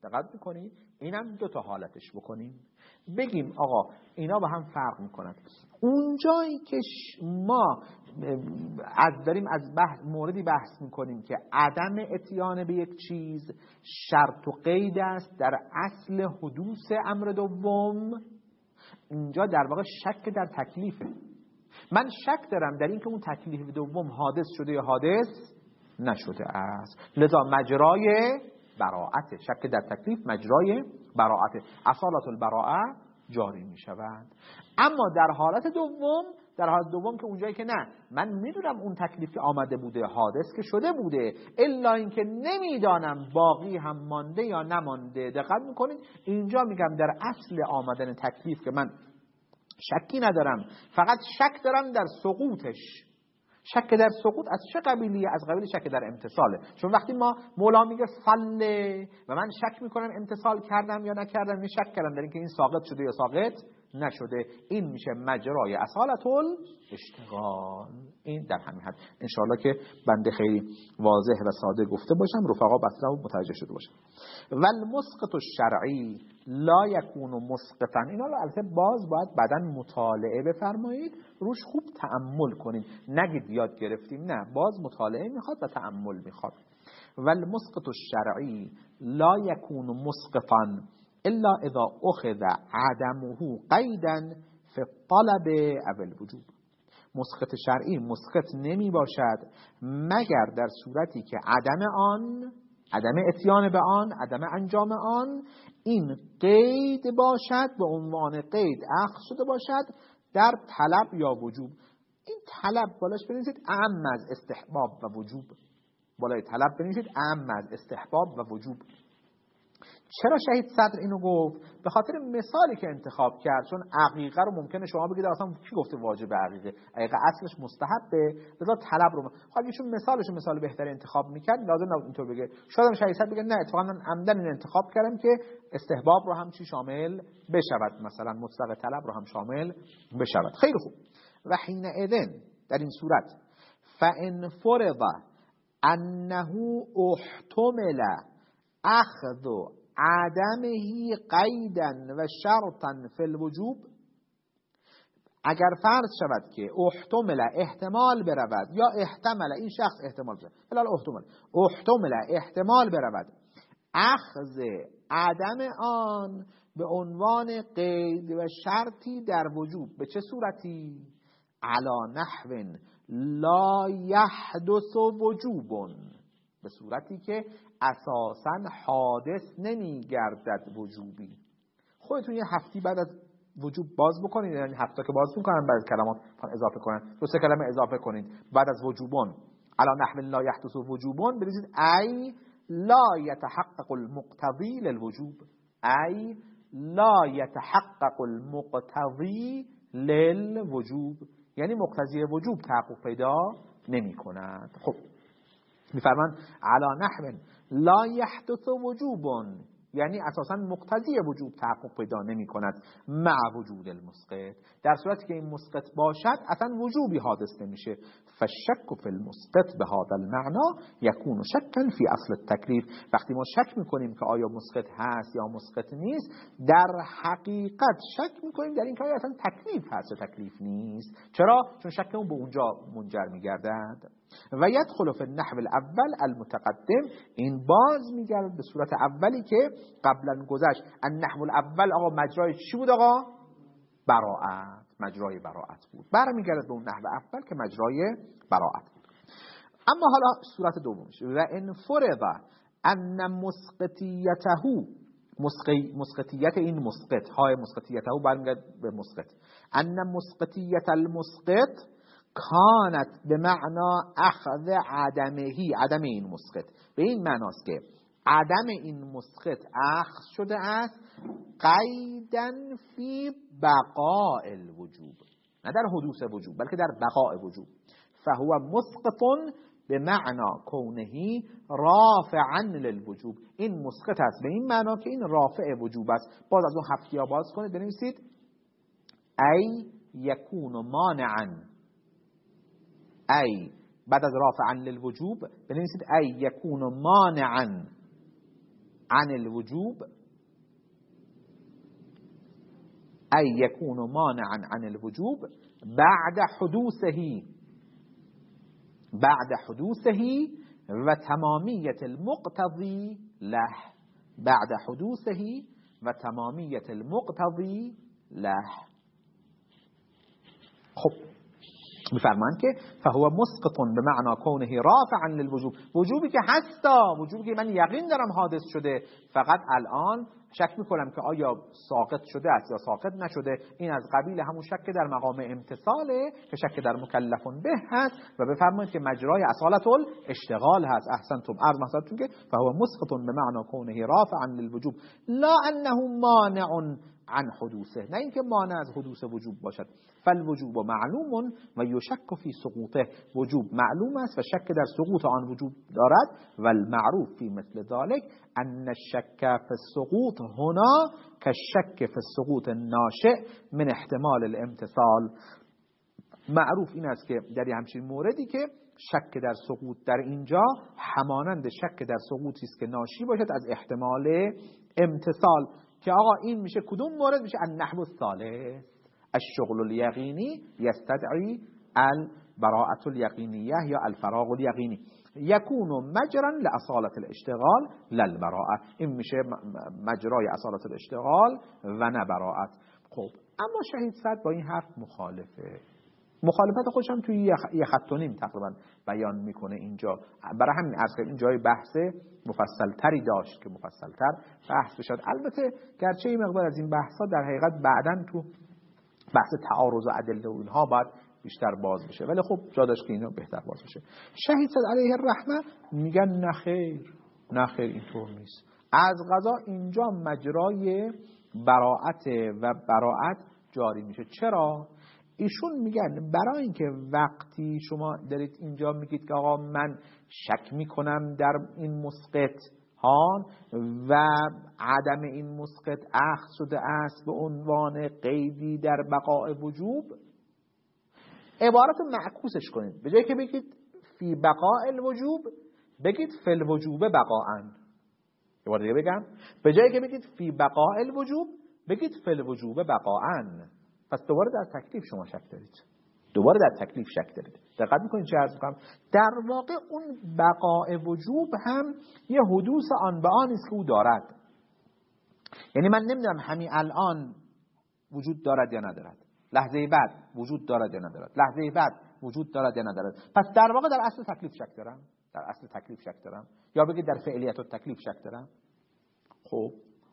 دقت میکنید؟ اینم دو تا حالتش بکنیم. بگیم آقا اینا با هم فرق میکنند. اونجایی که ما از داریم از بحث موردی بحث میکنیم که عدم اتیان به یک چیز شرط و قید است در اصل حدوث امر دوم، اینجا در واقع شک در تکلیفه. من شک دارم در این که اون تکلیف دوم حادث شده یا حادث نشده است، لذا مجرای براءت، شک در تکلیف مجرای براءت، اصالت البراءه جاری می شود. اما در حالت دوم، در حالت دوم که اونجایی که نه من میدونم اون تکلیف که آمده بوده حادث که شده بوده، الا اینکه نمیدانم باقی هم مانده یا نمانده. دقت میکنید؟ اینجا میگم در اصل آمدن تکلیف که من شکی ندارم، فقط شک دارم در سقوطش. شک در سقوط از چه قبیلیه؟ از قبیل شک در امتصاله. چون وقتی ما مولا میگه صله و من شک میکنم امتصال کردم یا نکردم، می شک کردم در اینکه این ساقط شده یا ساقط نشده، این میشه مجرای اصالت الاشتغال. این در همین حد انشاءالله که بنده خیلی واضح و ساده گفته باشم، رفقا بسته و متوجه شده باشم. و المسقط الشرعی لا یکون مسقطا، اینا رو البته باز باید بعداً مطالعه بفرمایید، روش خوب تأمل کنید، نگید یاد گرفتیم، نه، باز مطالعه میخواد و تأمل میخواد. و المسقط الشرعی لا یکون مسقطا الا اذا اخذ عدمه قیدا فی الطلب او الوجوب. مسقط شرعی مسقط نمی باشد مگر در صورتی که عدم آن، عدم اتیان به آن، عدم انجام آن، این قید باشد، به عنوان قید اخذ شده باشد در طلب یا وجوب. این طلب بالاش بنویسید اعم از استحباب و وجوب، بالای طلب بنویسید اعم از استحباب و وجوب. چرا شهید صدر اینو گفت؟ به خاطر مثالی که انتخاب کرد. چون عقیقه رو ممکنه شما بگید اصلا کی گفته واجب عقیقه؟ عقیقه اصلش مستحبه، لذا طلب رو خب ایشون مثالش مثال بهتری انتخاب میکرد، لازم نبود اینطور بگه. شاید شهید صدر بگه نه اتفاقا من عمدن این انتخاب کردم که استحباب رو هم چی شامل بشود، مثلا مطلق طلب رو هم شامل بشود. خیلی خوب. و حین اذن در این صورت فان فرض انه احتمل اخذ عدمه قیدا و شرطا فی الوجوب، اگر فرض شود که احتمل احتمال برود یا احتمل این شخص احتمال برود، بلال احتمل احتمل احتمال برود اخذ عدم آن به عنوان قید و شرطی در وجوب، به چه صورتی؟ علی نحو لا یحدث وجوب، به صورتی که اساساً حادث نمی گردد وجوبی. خودتون یه هفتی بعد از وجوب باز بکنید، یعنی هفته که باز میکنن بعد کلمات اضافه کنن، دو سه کلمه اضافه کنید بعد از وجوبون، علی نحو لا یحدث وجوبون بریزید ای لا یتحقق المقتضی للوجوب، ای لا یتحقق المقتضی للوجوب، یعنی مقتضی وجوب تحقق پیدا نمی کند. خب میفرمان علی نحو لا یحدث وجوب، یعنی اساسا مقتضی وجوب تحقق پیدا نمی کند مع وجود المسقط، در صورتی که این مسقط باشد اصلا وجوبی حادث نمیشه. فالشک فی المسقط به هذا المعنى یکون شکا فی اصل التکلیف، وقتی ما شک میکنیم که آیا مسقط هست یا مسقط نیست، در حقیقت شک میکنیم در این که آیا اصلا تکلیف هست یا تکلیف نیست. چرا؟ چون شکمون به اونجا منجر میگردد. و یدخل فی النحو الاول المتقدم، این باز میگرد به صورت اولی که قبلا گذشت. النحو الاول آقا مجرای چی بود آقا؟ براءت، مجرای براءت بود. برمیگرد به اون نحو اول که مجرای براءت بود. اما حالا صورت دومش، و ان فرض ان مسقطیته، مسقی مسقطیت این مسقط، های مسقطیته برمیگرد به مسقط، ان مسقطیت المسقط کانت به معنا اخذ عدمهی، عدم این مسقط به این معناست که عدم این مسقط اخذ شده است قیداً فی بقاء الوجوب، نه در حدوث وجوب بلکه در بقاء وجوب. فهو مسقط به معنا کونه رافعا للوجوب، این مسقط است به این معنا که این رافع وجوب است. باز از اون هفتی ها باز کنید بنویسید ای یکون مانعا، ای بعد از رافعا للوجوب بنویسید ای یکون مانعا عن الوجوب أي يكون مانعا عن الوجوب بعد حدوثه بعد حدوثه وتمامية المقتضي له بعد حدوثه وتمامية المقتضي له. خب میفرمان که فهو مسقط بمعنى كونه رافعا للوجوب، وجوبی که هستا، وجوبی که من یقین دارم حادث شده، فقط الان شک میکنم که آیا ساقط شده است یا ساقط نشده. این از قبیل همون شک در مقام امتثاله که شک در مکلف به هست و بفرمایید که مجرای اصالت الاشتغال هست. احسنتم، عرض محضرتون که فهو مسقط بمعنى كونه رافعا للوجوب لا انه مانع عن حدوثه، نه اینکه مانع از حدوث وجوب باشد. فالوجوب معلوم و یشک فی سقوطه، وجوب معلوم است و شک در سقوط آن وجوب دارد. و المعروف فی مثل ذلك ان الشک فی السقوط هنا كالشك فی السقوط الناشئ من احتمال الامتثال. معروف این است که در همچین موردی که شک در سقوط در اینجا همانند شک در سقوطی است که ناشی باشد از احتمال امتثال، که آقا این میشه کدوم مورد؟ میشه النحو الثالث الشغل الیقینی یستدعی البراءة الیقینیه یا الفراغ الیقینی یکون مجرا لاصالة الاشتغال للبراءة، این میشه مجرای اصالت الاشتغال و نه براءت. خب اما شهید صدر با این حرف مخالفه، مخالفت خودش هم توی یه خط و نیم تقریبا بیان میکنه اینجا. برای همین عرض که اینجای بحث مفصل تری داشت که مفصل تر بحث بشد. البته گرچه این مقدار از این بحثا در حقیقت بعداً تو بحث تعارض و ادله و اینها باید بیشتر باز بشه، ولی خب جا داشت که اینا بهتر باز بشه. شهید صدر علیه الرحمه میگن نخیر نخیر اینطور نیست. از قضا اینجا مجرای براءت و براءت جاری میشه. چرا؟ ایشون میگن برای اینکه وقتی شما دارید اینجا میگید که آقا من شک میکنم در این مسقط ها و عدم این مسقط اخذ شده است به عنوان قیدی در بقاء وجوب، عبارت معکوسش کنید. به جایی که بگید فی بقاء الوجوب بگید فی الوجوب بقاءن. یه بار دیگه بگم، به جایی که بگید فی بقاء الوجوب بگید فی الوجوب بقاءن. پس دوباره در تکلیف شما شک دارید، دوباره در تکلیف شک دارید. دقت میکنید چه عرض میکنم؟ در واقع اون بقاء وجوب هم یه حدوث آن به آن است که او دارد. یعنی من نمیدونم همین الان وجود دارد یا ندارد، لحظه بعد وجود دارد یا ندارد، لحظه بعد وجود دارد یا ندارد. پس در واقع در اصل تکلیف شک دارم، در اصل تکلیف شک دارم، یا بگید در فعلیت و تکلیف شک دارم. خب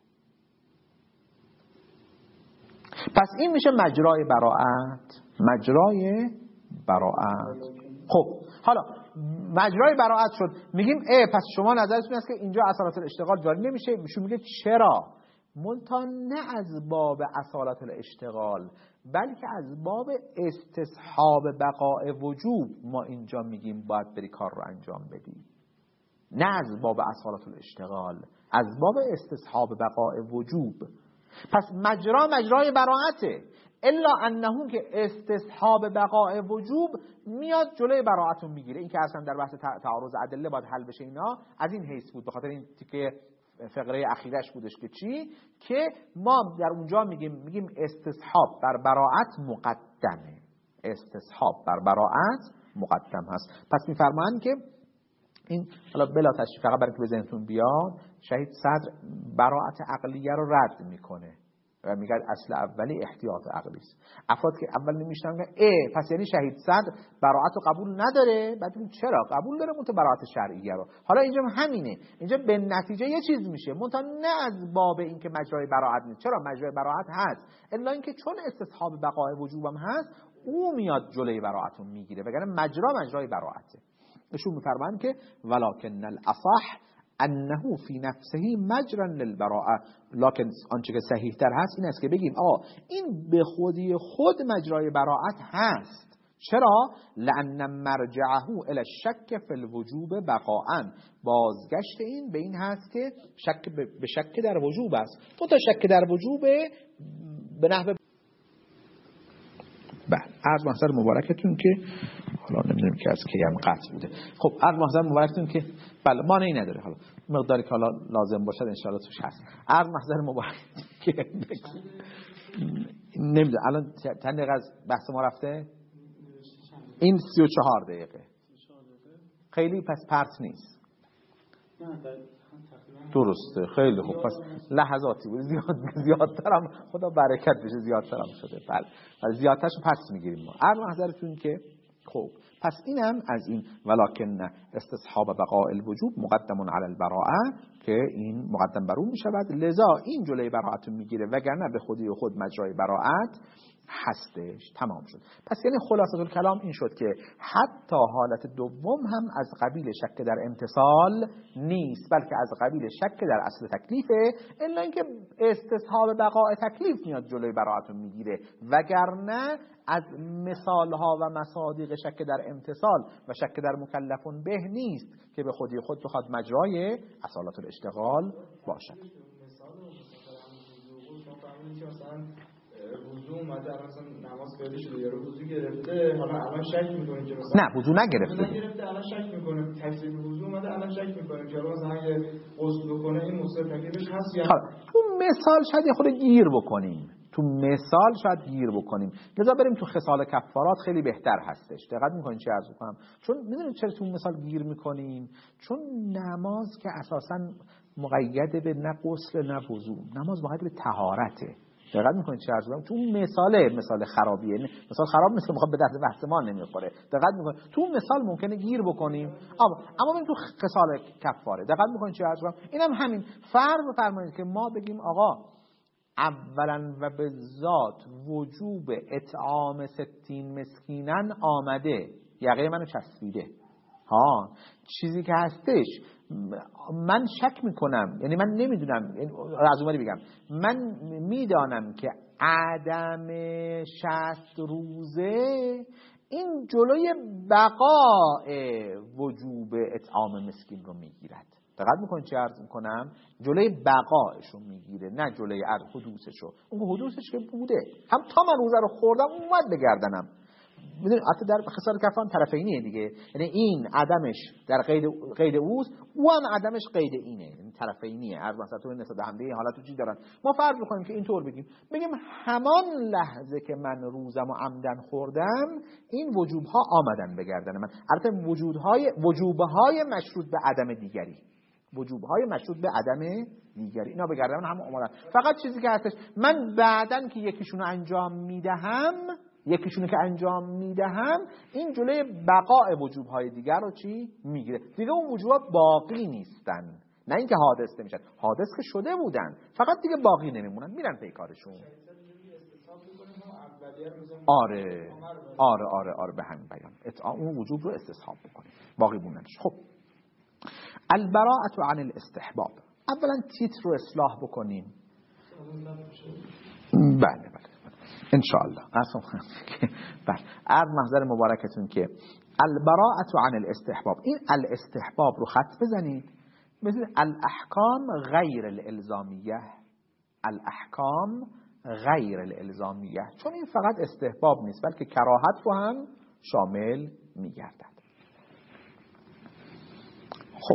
پس این میشه مجرای براءت، مجرای براءت. خب حالا مجرای براءت شد، میگیم اه پس شما نظرتون است که اینجا اصالت الاشتغال جاری نمیشه. میشون میگه چرا؟ منتها نه از باب اصالت الاشتغال بلکه از باب استصحاب بقاء وجوب ما اینجا میگیم باید بری کار رو انجام بدی، نه از باب اصالت الاشتغال، از باب استصحاب بقاء وجوب. پس مجرا مجرای براءته، الا انه که استصحاب بقاء وجوب میاد جلوی براءت رو میگیره. این که اصلا در بحث تعارض ادله باید حل بشه، اینا از این حیث بود، به خاطر این که فقره اخیرش بودش که چی؟ که ما در اونجا میگیم میگیم استصحاب بر براءت مقدمه، استصحاب بر براءت مقدم هست. پس میفرمایند که این حالا بلا تشریف فقط برای که به ذهنتون بیاد، شهید صدر براءت عقلیه رو رد میکنه و میگه اصل اولی احتیاط عقلی است. افراد که اول نمیشنن میگن اه پس یعنی شهید صدر براءت رو قبول نداره، بعد میگن چرا قبول داره منتها براءت شرعیه رو. حالا اینجا همینه، اینجا به نتیجه یه چیز میشه، منتها نه از باب این که مجرای براءت نیست. چرا مجرای براءت هست، الا اینکه چون استصحاب بقاء وجوبم هست او میاد جلوی براءت رو میگیره، وگرنه مجرا مجرای براءته. نشون میفرمایند که ولکن الاصح انه فی نفسه مجرا للبراءه، لکن آنچه که صحیح تر هست این است که بگیم آه این به خودی خود مجرای براءت هست. چرا؟ لان مرجعه الی الشک فی الوجوب بقاء، بازگشت این به این هست که شک به شک در وجوب است. تو تا شک در وجوب به نحو بله عرض محضر مبارکتون که حالا نمیدونم که از کی هم قطع بوده. خب عرض محضر مبارکتون که بله مانعی نداره، حالا مقداری که حالا لازم باشد ان شاء الله توش هست. عرض محضر مبارکتون که نمیدونم الان چند دقیقه از بحث ما رفته؟ این سی و چهار دقیقه. خیلی پس پرت نیست. درسته، خیلی خوب. پس لحظاتی بود، زیاد زیادترم خدا برکت بشه، زیادترم شده. بله ولی زیادترش پس میگیریم ما. عرض محضرتون که خب پس اینم از این ولکن استصحاب بقاء الوجوب مقدم علی البراءه که این مقدم بر اون میشود، لذا این جلوی براءت میگیره وگرنه به خودی و خود مجرای براءت هستش. تمام شد. پس یعنی خلاصه الکلام این شد که حتی حالت دوم هم از قبیل شک در امتصال نیست، بلکه از قبیل شک در اصل تکلیفه، الا اینکه استصحاب بقاء تکلیف میاد جلوی براءت رو میگیره، وگرنه از مثال ها و مصادیق شک در امتصال و شک در مکلفون به نیست که به خودی خود بخواد مجرای اصالت الاشتغال باشد. وضو اومده مثلا نماز فعلی شده یا وضو گرفته، حالا الان شک میکنه که مثلا نه وضو نگرفته نگرفته الان شک میکنه تکلیف وضو اومده الان شک میکنه که مثلا اگه غسل بکنه این مصدق تکلیفش هست یا تو مثال شاید خود گیر بکنیم تو مثال شاید گیر بکنیم لذا بریم تو خصال کفارات خیلی بهتر هستش. دقت میکنین چی عرض میکنم؟ چون میدونید چرا تو مثال گیر میکنیم؟ چون نماز که اساسا مقید به نه غسل نه وضو، نماز مقید به طهارته. دقت میکنید چه عرض می‌کنم؟ تو اون مثاله مثال خرابیه، مثال خراب مثل میخواد به دست بحث ما نمیخوره. دقت میکنید تو اون مثال ممکنه گیر بکنیم، اما اما ببین تو خصال کفاره دقت میکنید چه عرض می‌کنم؟ اینم همین فرض بفرمایید که ما بگیم آقا اولا و به ذات وجوب اطعام ستین مسکینن آمده، یقه منو چسبیده ها، چیزی که هستش من شک میکنم، یعنی من نمیدونم، یعنی از اونوری بگم من میدانم که عدم شصت روزه این جلوی بقای وجوب اطعام مسکین رو میگیرد. دقت میکنید چه عرض میکنم؟ جلوی بقایش رو میگیره نه جلوی حدوثش رو. اون حدوثش که بوده هم تا من روزه رو خوردم اومد به گردنم. میدونید حتی در خصال کفان طرفینیه دیگه، یعنی این عدمش در قید قید اوست و هم عدمش قید اینه، یعنی طرفینیه. عرض مثلا تو نسبت به هم دیگه حالت چی دارن؟ ما فرض بکنیم که اینطور بگیم بگیم همان لحظه که من روزم و عمدن خوردم این وجوب ها آمدن به گردن من. البته وجودهای وجوبهای مشروط به عدم دیگری، وجوبهای مشروط به عدم دیگری اینا به گردن من هم اومدن. فقط چیزی که هستش من بعدن که یکیشونو انجام میدهم یکیشونو که انجام میدهم این جلوی بقای وجوبهای دیگر رو چی میگیره دیگه. اون وجوبات باقی نیستن، نه اینکه حادث نمیشن، حادث که شده بودن فقط دیگه باقی نمیمونن، میرن پی کارشون. آره آره آره آره به همین بیان اطعام اون وجوب رو استصحاب بکنیم باقی موندنش. خب البراءة عن الاستحباب، اولا تیتر رو اصلاح بکنیم. بله بله ان شاء الله. اصلا بله عرض محضر مبارکتون که البراءة عن الاستحباب، این الاستحباب رو خط بزنید مثل الاحکام غیر الالزامیه، الاحکام غیر الالزامیه، چون این فقط استحباب نیست بلکه کراهت رو هم شامل میگردد. خب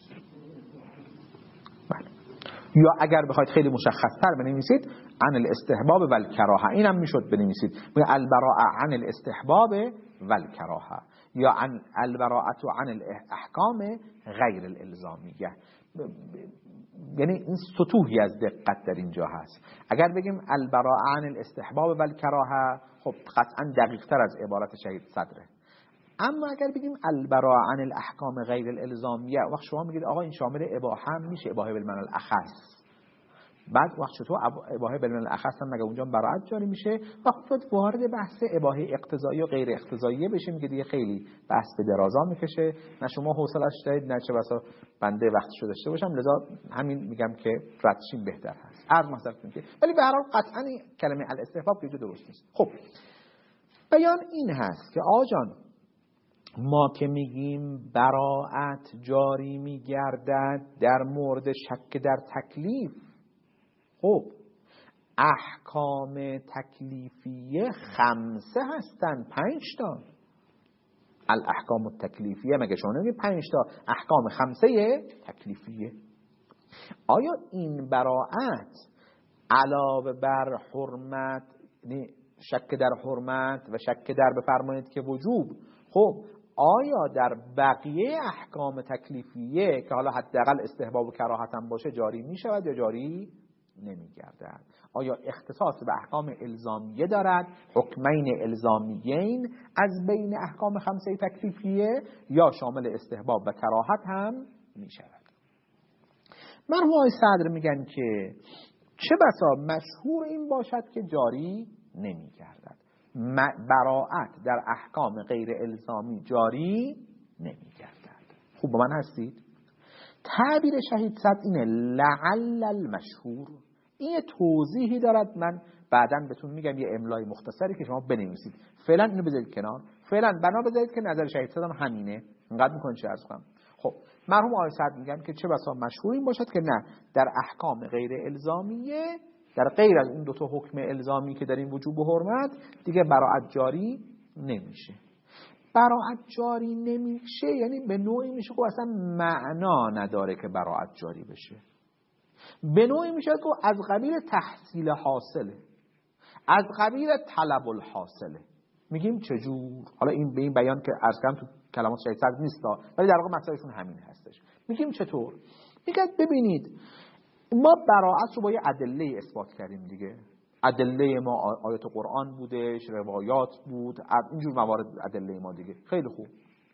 بله. یا اگر بخواید خیلی مشخص‌تر بنویسید عن الاستحباب و الکراهه، اینم میشد بنویسید البراءة عن الاستحباب و الکراهه یا عن البراءة عن الاحکام غیر الالزامیه. یعنی این سطوحی از دقت در اینجا هست. اگر بگیم البراءة عن الاستحباب و الکراهه خب قطعا دقیق‌تر از عبارت شهید صدره. اما اگر بگیم البراءة عن الاحکام غیر الالزامیه وقت شما میگید آقا این شامل اباحه هم میشه، اباحه بالمعنی الاخص، بعد وقت چطور اباحه بالمعنی الاخص هم مگه اونجا براءت جاری میشه و خود وارد بحث اباحه اقتضایی و غیر اقتضاییه بشیم که دیگه خیلی بحث به درازا میکشه، نه شما حوصله‌اش دارید نه چه بسا بنده وقتشو داشته باشم، لذا همین میگم که ردشیم بهتر هست. عرض مثلا که ولی به هر حال قطعا کلمه الاستحباب که درست نیست. خب بیان این هست که آقا جان ما که میگیم براءت جاری میگردد در مورد شک در تکلیف، خب احکام تکلیفیه خمسه هستن، پنج تا. الاحکام التکلیفیه مگه شما نمیگید پنج تا احکام خمسه تکلیفیه؟ آیا این براعت علاوه بر حرمت، شک در حرمت و شک در بفرمایید که وجوب، خب آیا در بقیه احکام تکلیفیه که حالا حداقل استحباب و کراهت هم باشه جاری می شود یا جاری نمی گردد؟ آیا اختصاص به احکام الزامیه دارد، حکمین الزامیین از بین احکام خمسه تکلیفیه، یا شامل استحباب و کراهت هم می شود؟ مرحوم آقای صدر میگن که چه بسا مشهور این باشد که جاری نمی گردد. براعت در احکام غیر الزامی جاری نمی گردد. خوب با من هستید؟ تعبیر شهید صدر اینه لعل المشهور. این توضیحی دارد، من بعداً بهتون میگم یه املای مختصری که شما بنویسید. فعلا اینو بذارید کنار، فعلا بنا بذارید که نظر شهید صدر همینه. اینقدر میکنه چه عرض کنم. خب مرحوم آقای صدر میگن که چه بسا مشهور این باشد که نه، در احکام غیر الزامیه، در غیر از این دو تا حکم الزامی که در این وجوب و حرمت، دیگه براعت جاری نمیشه. براعت جاری نمیشه یعنی به نوعی میشه که اصلا معنا نداره که براعت جاری بشه. به نوعی میشه که از قبیل تحصیل حاصله، از قبیل طلب الحاصله. میگیم چجور؟ حالا این به این بیان که عرض کردم تو کلمات شهید صدر نیست، ولی در واقع مسائلشون همین هستش. میگیم چطور؟ میگه ببینید ما براعت رو با یه ادله اثبات کردیم دیگه. ادله ما آیات قرآن بودش، روایات بود، اینجور موارد ادله ما دیگه. خیلی خوب.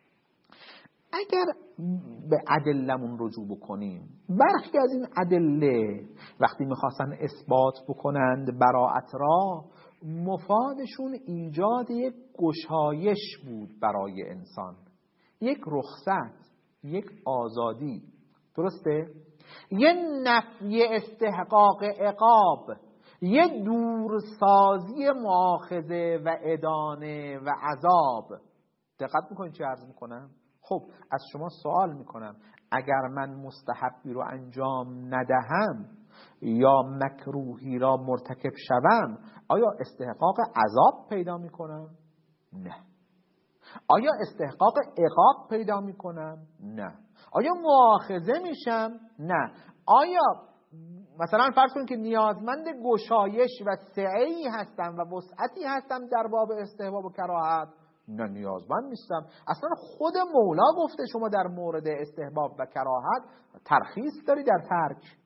اگر به ادلمون رجوع بکنیم، برخی از این ادله وقتی میخواستن اثبات بکنند براعت را، مفادشون ایجاد یک گشایش بود برای انسان، یک رخصت، یک آزادی. درسته؟ یه نفی استحقاق عقاب، یه دورسازی مؤاخذه و ادانه و عذاب. دقت میکنید چه عرض میکنم؟ خب از شما سوال میکنم، اگر من مستحبی رو انجام ندهم یا مکروهی را مرتکب شوم، آیا استحقاق عذاب پیدا میکنم؟ نه. آیا استحقاق عقاب پیدا میکنم؟ نه. آیا مؤاخذه میشم؟ نه. آیا مثلا فرض کنید که نیازمند گشایش و سعی هستم و وسعتی هستم در باب استحباب و کراهت؟ نه، نیازمند نیستم. اصلا خود مولا گفته شما در مورد استحباب و کراهت ترخیص داری در ترک.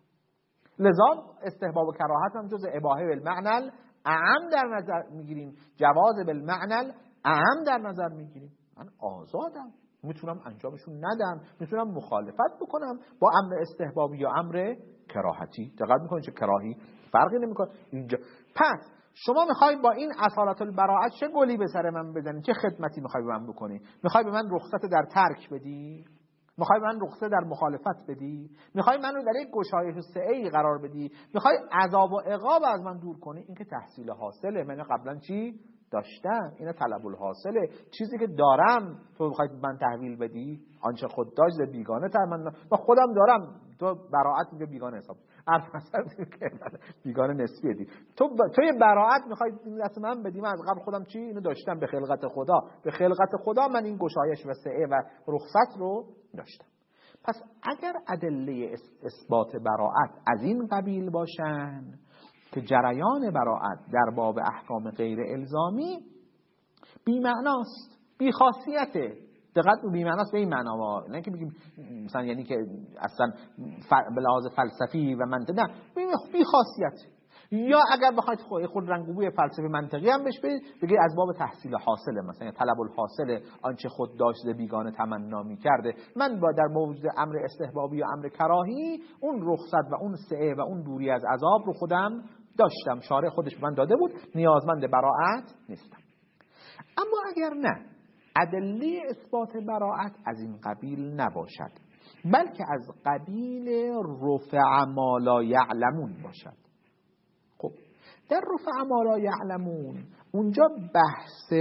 لذا استحباب و کراهت هم جز اباحه بالمعنى اعم در نظر میگیریم، جواز بالمعنى اعم در نظر میگیریم. من آزادم، میتونم انجامشون ندم، میتونم مخالفت بکنم با امر استحبابی یا امر کراهتی. دقت میکنید چه کراهی فرقی نمیکنه اینجا. پس شما میخوای با این اصالت البراءت چه گلی به سر من بزنی؟ چه خدمتی میخوای به من بکنی؟ میخوای به من رخصت در ترک بدی؟ میخوای به من رخصت در مخالفت بدی؟ میخوای منو در یک گشایش و سعی قرار بدی؟ میخوای عذاب و عقاب از من دور کنی؟ این که تحصیل حاصله. من قبلا چی داشتم؟ اینه طلب الحاصله. چیزی که دارم تو میخوای من تحویل بدی؟ آنچه خود داشت بیگانه تر من با خودم دارم، تو براعت میگه بیگانه حساب. حرف مثلا که بیگانه نسبیه دی. تو ب... تو یه براعت میخوای دست من بدی؟ من از قبل خودم چی اینو داشتم، به خلقت خدا. به خلقت خدا من این گشایش و سعه و رخصت رو داشتم. پس اگر ادله اثبات براعت از این قبیل باشن که جریان براعت در باب احکام غیر الزامی بی معناست، بی خاصیته. دقت بی معناست به این معنا، نه که بگیم مثلا یعنی که اصلا به لحاظ فلسفی و منطقی، نه، بی خاصیت. یا اگر بخواید خود, خود رنگوبوی فلسفی منطقی هم بهش بدید، بگید از باب تحصیل حاصله، مثلا طلب الحاصل، آنچه خود داشته بیگانه تمنا می‌کرده. من با در موجود امر استحبابی یا امر کراهی اون رخصت و اون سعه و اون دوری از عذاب رو خودم داشتم، شارع خودش به من داده بود، نیازمند براعت نیستم. اما اگر نه، ادله اثبات براعت از این قبیل نباشد، بلکه از قبیل رفع ما لا یعلمون باشد. خب در رفع ما لا یعلمون اونجا بحث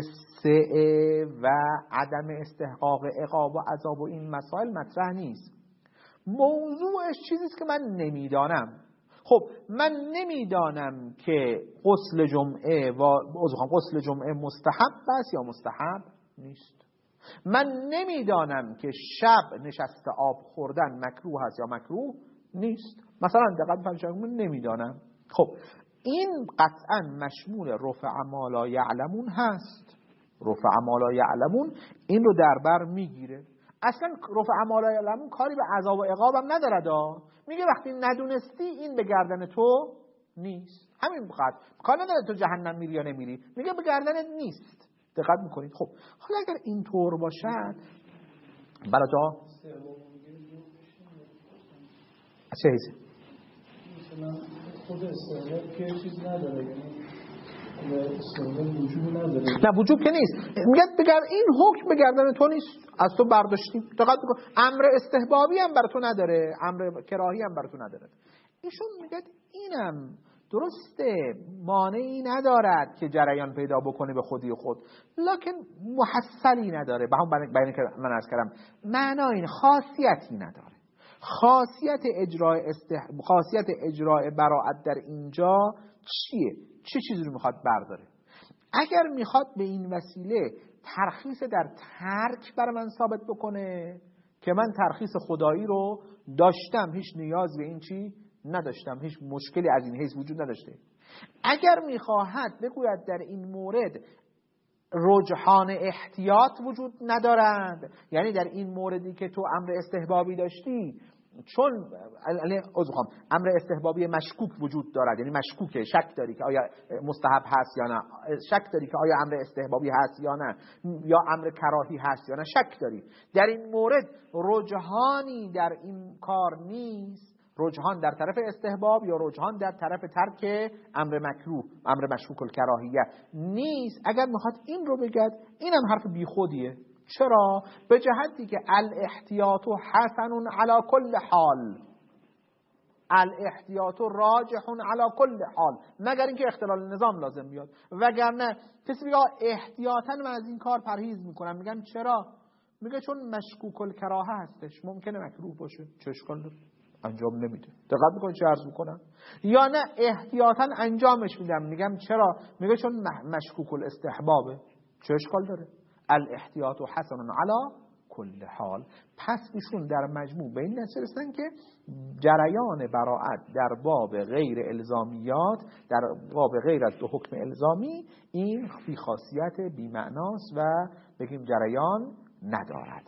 سعه و عدم استحقاق عقاب و عذاب و این مسائل مطرح نیست. موضوعش چیزیست که من نمیدانم. خب من نمیدانم که غسل جمعه و عذرخواهم غسل جمعه مستحب است یا مستحب نیست. من نمیدانم که شب نشست آب خوردن مکروه است یا مکروه نیست. مثلا دقیقاً فرض من نمیدانم. خب این قطعا مشمول رفع ما لا یعلمون هست. رفع ما لا یعلمون این رو در بر میگیره. اصلا رفع ما لا یعلمون کاری به عذاب و عقاب هم نداره دا. میگه وقتی ندونستی این به گردن تو نیست. همین بخاطر کار نداره تو جهنم میری یا نمیری، میگه به گردنت نیست. دقت میکنید؟ خب حالا اگر این طور باشد برای جا چه حیثه؟ مثلا خود استحباب که چیز نداره، یعنی استحباب وجود نداره. نه وجود که نیست. میگه بگر این حکم به گردن تو نیست، از تو برداشتیم. دقت بکن امر استحبابی هم بر تو نداره، امر کراهی هم بر تو نداره. ایشون میگه اینم درسته مانعی ندارد که جریان پیدا بکنه به خودی خود، لکن محصلی نداره. به همون بیانی که من عرض کردم معنای خاصیتی نداره. خاصیت اجرای استح... خاصیت اجرای براءت در اینجا چیه؟ چه چیزی رو میخواد برداره؟ اگر میخواد به این وسیله ترخیص در ترک بر من ثابت بکنه که من ترخیص خدایی رو داشتم، هیچ نیاز به این چی نداشتم، هیچ مشکلی از این حیث وجود نداشته. اگر میخواهد بگوید در این مورد رجحان احتیاط وجود ندارند، یعنی در این موردی که تو امر استحبابی داشتی چون عذرخواهم امر استحبابی مشکوک وجود دارد، یعنی مشکوکه، شک داری که آیا مستحب هست یا نه، شک داری که آیا امر استحبابی هست یا نه، یا امر کراهی هست یا نه، شک داری. در این مورد رجحانی در این کار نیست، رجحان در طرف استحباب یا رجحان در طرف ترک امر مکروه، امر مشکوک الکراهیه نیست. اگر میخواد این رو بگد اینم حرف بیخودیه. چرا؟ به جهتی که الاحتیاط حسن علی کل حال، الاحتیاط راجح علی کل حال، مگر اینکه اختلال نظام لازم بیاد. وگرنه کسی میگه احتیاطاً من از این کار پرهیز میکنم، میگم چرا؟ میگه چون مشکوک الکراهه هستش، ممکنه مکروه باشه، چه اشکال داره؟ انجام نمیده. دقت میکنید چه عرض میکنم؟ یا نه احتیاطاً انجامش میدم، میگم چرا؟ میگه چون مشکوک الاستحبابه، چه اشکال داره؟ الاحتیاط حسن علی کل حال. پس ایشون در مجموع به این نتیجه رسیدن که جریان براءت در باب غیر الزامیات، در باب غیر از دو حکم الزامی، این فی خاصیت بی معناست و بگیم جریان ندارد.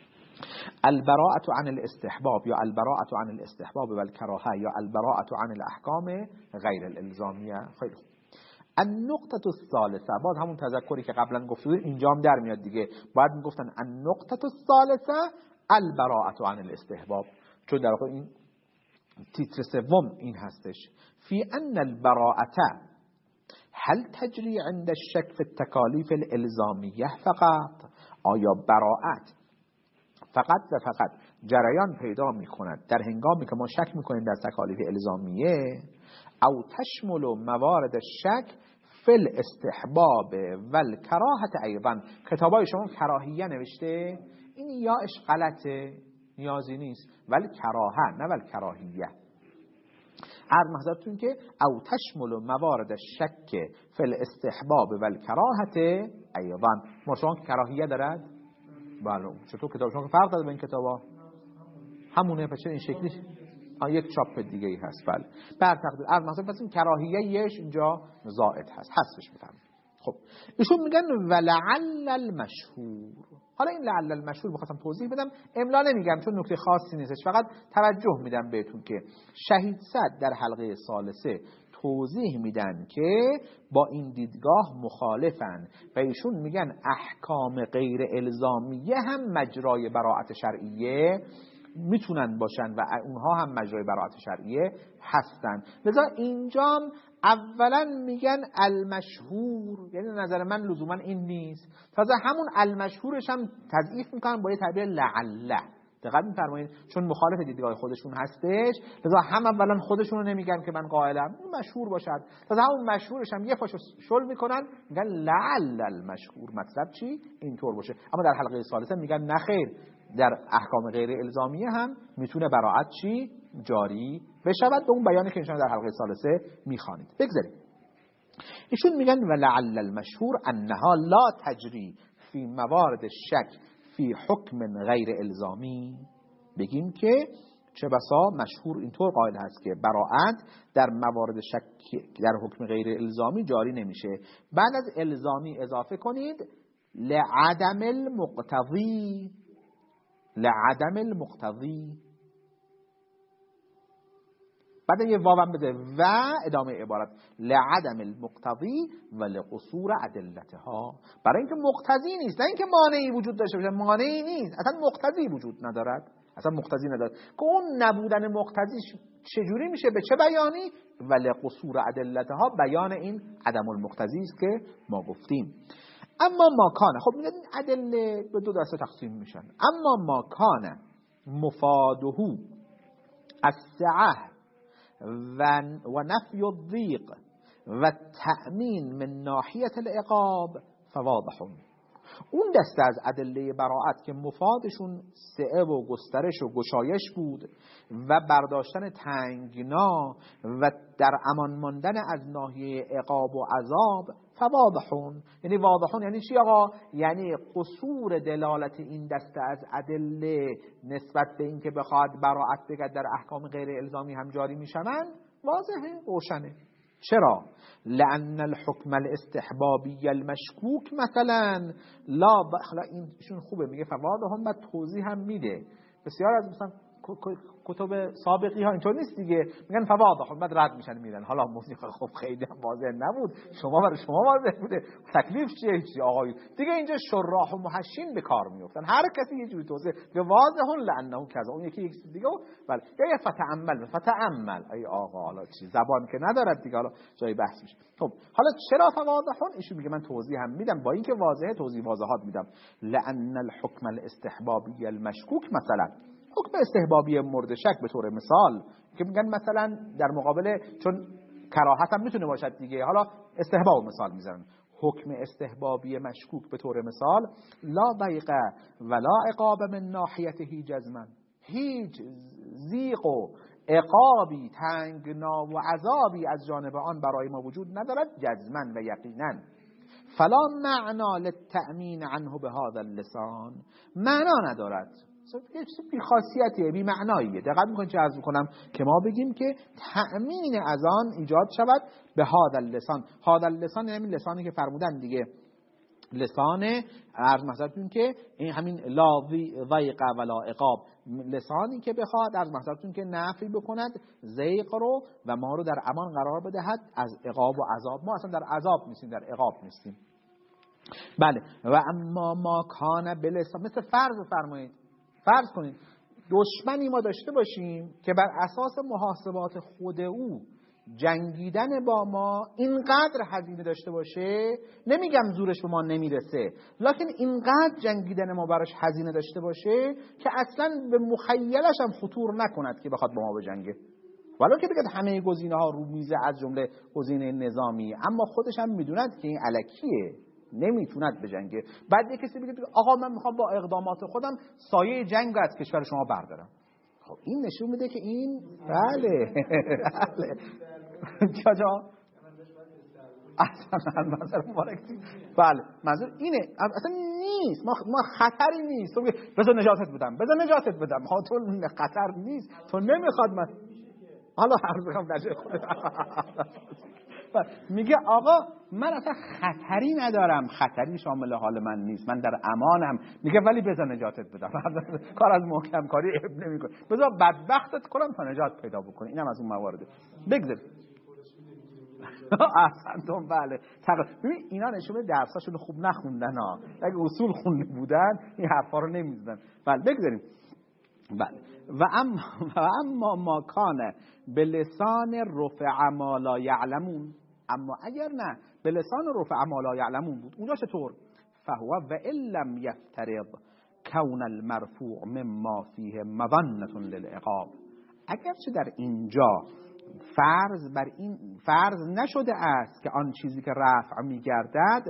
البراءة عن الاستحباب یا البراءة عن الاستحباب و الکراهه یا البراءة عن الاحکام غیر الالزامیه. خیلی خوب. النقطه الثالثه، بعد همون تذکری که قبلا گفته بودیم اینجا هم در میاد دیگه، باید میگفتن النقطه الثالثه البراءة عن الاستحباب، چون در واقع این تیتر سوم این هستش. فی ان البراءة هل تجری عند الشک فی التکالیف الالزامیه فقط؟ آیا براءت فقط و فقط جریان پیدا میکند در هنگامی که ما شک میکنیم در تکالیف الزامیه، او تشمل موارد الشک فی الاستحباب و الکراهه ایضا؟ کتابای شما کراهیه نوشته، این یاش غلطه، نیازی نیست، ولی کراهه نه ولی کراهیه. عرض محضرتون که او تشمل موارد الشک فی الاستحباب و الکراهه ایضا. ما شما کراهیه دارد؟ بله. چطور کتاب شما که فرق داره با این کتابا؟ همونه. پس این شکلی یک چاپ دیگه ای هست. بله بر تقدیر از مثلا پس این کراهیه یش اینجا زائد هست هستش میفهمید. خب ایشون میگن ولعل المشهور. حالا این لعل المشهور بخواستم توضیح بدم، املا نمیگم چون نکته خاصی نیستش، فقط توجه میدم بهتون که شهید صد در حلقه ثالثه توضیح میدن که با این دیدگاه مخالفن و ایشون میگن احکام غیر الزامیه هم مجرای براءت شرعیه میتونن باشن و اونها هم مجرای براءت شرعیه هستن. لذا اینجام اولا میگن المشهور، یعنی نظر من لزوما این نیست، تازه همون المشهورش هم تضعیف میکنن با یه تعبیر لعله. دقت می‌فرمایید؟ چون مخالف دیدگاه خودشون هستش، لذا هم اولا خودشون رو نمیگن که من قائلم مشهور باشد، تازه همون مشهورش هم یه پاشو شل میکنن میگن لعل المشهور. مطلب چی؟ اینطور باشه. اما در حلقه ثالثه میگن نخیر، در احکام غیر الزامیه هم میتونه براءت چی جاری بشود به اون بیانی که انشاءالله در حلقه ثالثه میخوانید. بگذاریم. ایشون میگن ولعل المشهور انها لا تجری فی موارد شک فی حکم غیر الزامی. بگیم که چه بسا مشهور اینطور قائل هست که براءت در موارد شک در حکم غیر الزامی جاری نمیشه. بعد از الزامی اضافه کنید لعدم المقتضی، لعدم المقتضی، بعد یه واو بده و ادامه عبارت لعدم المقتضی و لقصور ادلتها، برای اینکه مقتضی نیست، نه اینکه مانعی وجود داشته باشه، مانعی نیست، اصلا مقتضی وجود ندارد، اصلا مقتضی ندارد که اون نبودن مقتضی چجوری میشه به چه بیانی؟ و لقصور ادلتها، بیان این عدم المقتضی است که ما گفتیم. اما ما کان، خب میگن ادله به دو دسته تقسیم میشن. اما ما کان مفاده السعه و و نفی الضیق و تأمین من ناحیه العقاب فواضح. اون دسته از ادله براءت که مفادشون سعه و گسترش و گشایش بود و برداشتن تنگنا و در امان ماندن از ناحیه عقاب و عذاب، فواضحون یعنی واضحون یعنی چی آقا؟ یعنی قصور دلالت این دسته از ادله نسبت به اینکه بخواد براءت بگه در احکام غیر الزامی هم جاری میشوند واضحه، روشنه. چرا؟ لأن الحكم الاستحبابی المشکوک مثلا لا ب... حالا اینشون خوبه میگه فواضح هم بعد توضیح هم میده. بسیار از مثلا کتب سابقی ها اینطور نیست دیگه، میگن فواضح بعد رد میشن میرن. حالا موسیقی خب خیلی هم واضح نبود، شما برای شما واضح بوده، تکلیف چیه چی آقای دیگه. اینجا شراح و محشین به کار میافتن، هر کسی یه جوری توضیح به واضحون لانه کذا، اون یکی یک چیز دیگه. بله یا فتعمل فتعمل ای آقا، حالا چی زبان که ندارد دیگه، حالا جای بحث میشه. خب حالا چرا فواضحون؟ ایشون میگه من توضیح هم میدم، با اینکه واضحه توضیح واضحات میدم. لان الحكم الاستحبابی المشکوک مثلا، حکم استحبابی مورد شک به طور مثال که میگن مثلا در مقابل، چون کراهت هم میتونه باشد دیگه، حالا استحباب مثال میزنن. حکم استحبابی مشکوک به طور مثال لا ضیق ولا عقاب من ناحیته جزما، هیچ ضیق و عقابی، تنگنا و عذابی از جانب آن برای ما وجود ندارد جزما و یقینا. فلا معنا للتأمین عنه به هذا اللسان، معنا ندارد، یه چیز بی خاصیتیه، بی معناییه. دقت میکنید چه عرض میکنم که ما بگیم که تأمین از آن ایجاد شود به هذا اللسان. هذا اللسان یعنی لسانی که فرمودن دیگه، لسان عرض محضرتون که این همین لا ضیق ولا عقاب، لسانی که بخواد عرض محضرتون که نفی بکند ضیق رو و ما رو در امان قرار بدهد از عقاب و عذاب. ما اصلا در عذاب نیستیم، در عقاب نیستیم. بله. و اما ما کان بلسان، مثل فرض فرمایید، فرض کنید دشمنی ما داشته باشیم که بر اساس محاسبات خود او جنگیدن با ما اینقدر هزینه داشته باشه، نمیگم زورش به ما نمیرسه، لکن اینقدر جنگیدن ما براش هزینه داشته باشه که اصلا به مخیلش هم خطور نکند که بخواد با ما بجنگه، ولو که بگید همه گزینه ها رو میزه از جمله گزینه نظامی، اما خودش هم میدوند که این الکیه، نمیتوند بجنگه. بعد یک کسی بگه آقا من میخوام با اقدامات خودم سایه جنگ از کشور شما بردارم، خب این نشون میده که این بله بله جا جا اصلا منظر مبارک بله منظور اینه، اصلا نیست، ما ما خطری نیست. تو بذار نجاتت بدم، بذار نجاتت بدم، ها تو خطر نیست، تو نمیخواد من حالا عرض کنم در جای خودت میگه آقا من اصلا خطری ندارم، خطری شامل حال من نیست، من در امانم. میگه ولی بذار نجاتت بدم، کار از محکم کاری اب نمیکنه، بذار بدبختت کنم تا نجات پیدا بکنی. اینم از اون موارده. بگذار احسنتون. بله ببین اینا نشون میده درساشون خوب نخوندن ها، اگه اصول خونده بودن این حرفا رو نمیزدن. بله بگذاریم. بله و اما و اما ما کان به لسان رفع ما لا یعلمون، اما اگر نه به لسان رفع ما لا یعلمون بود، اونجا چطور؟ فهو و ان لم یفترض کون المرفوع مما فیه مظنه للعقاب، اگرچه در اینجا فرض بر این فرض نشده است که آن چیزی که رفع می‌گردد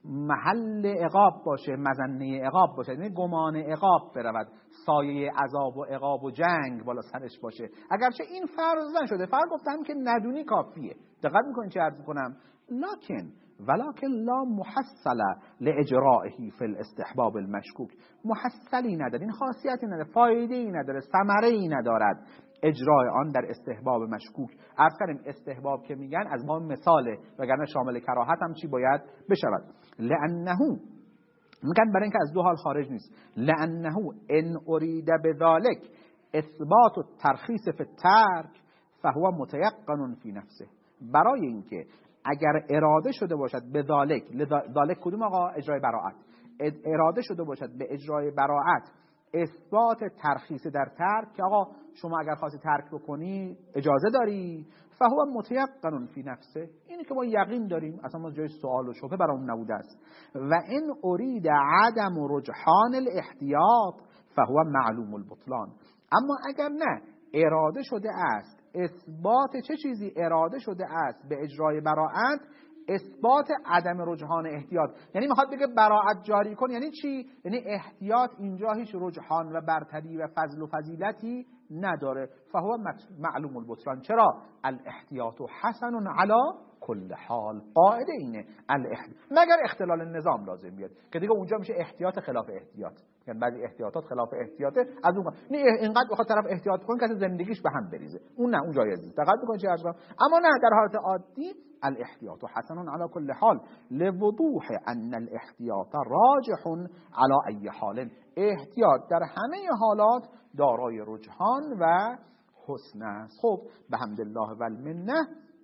محل عقاب باشه، مظنه عقاب باشه، یعنی گمان عقاب برود، سایه عذاب و عقاب و جنگ بالا سرش باشه. اگرچه این فرض نشده، فرض گفتم که ندونی کافیه. دقت میکنین چه عرض کنم؟ لکن ولکن لا محصل لاجرائه فی الاستحباب المشکوک، محصلی نداره، این خاصیتی نداره، فایده ای نداره، ثمره ای ندارد اجرای آن در استحباب مشکوک. عرض کردیم استحباب که میگن از ما مثاله، وگرنه شامل کراهت هم چی باید بشود؟ لانه میگن برای اینکه از دو حال خارج نیست، لانه ان اريد بذلك اثبات الترخیص فی الترک فهو متيقن فی نفسه. برای اینکه اگر اراده شده باشد به ذالک، ذالک کدوم آقا؟ اجرای براعت. اراده شده باشد به اجرای براعت اثبات ترخیص در ترک، که آقا شما اگر خواستی ترک بکنی اجازه داری، فهو متيقن فی نفسه، اینی که ما یقین داریم، اصلا ما جای سوال و شبهه برامون نبوده است. و ان اريد عدم رجحان الاحتیاط فهو معلوم البطلان. اما اگر نه اراده شده است اثبات چه چیزی؟ اراده شده است به اجرای براعت اثبات عدم رجحان احتیاط، یعنی میخواد بگه براعت جاری کن، یعنی چی؟ یعنی احتیاط اینجا هیچ رجحان و برتری و فضل و فضیلتی نداره. فهو معلوم البطلان. چرا؟ الاحتیاط حسن علی کل حال. قاعده اینه الاحتیاط، مگر اختلال النظام لازم بیاد که دیگه اونجا میشه احتیاط خلاف احتیاط، یعنی بعضی احتیاطات خلاف احتیاطه، از اون نه اینقدر بخواد طرف احتیاط کنه که زندگیش به هم بریزه، اون نه، اون جایز نیست. دقت بکنید چه اجرا. اما نه، در حالت عادی الاحتیاط حسن علی کل حال لوضوح ان الاحتیاط راجح علی ای حال. احتیاط در همه حالات دارای رجحان و حسن است. خب بحمدالله و المنه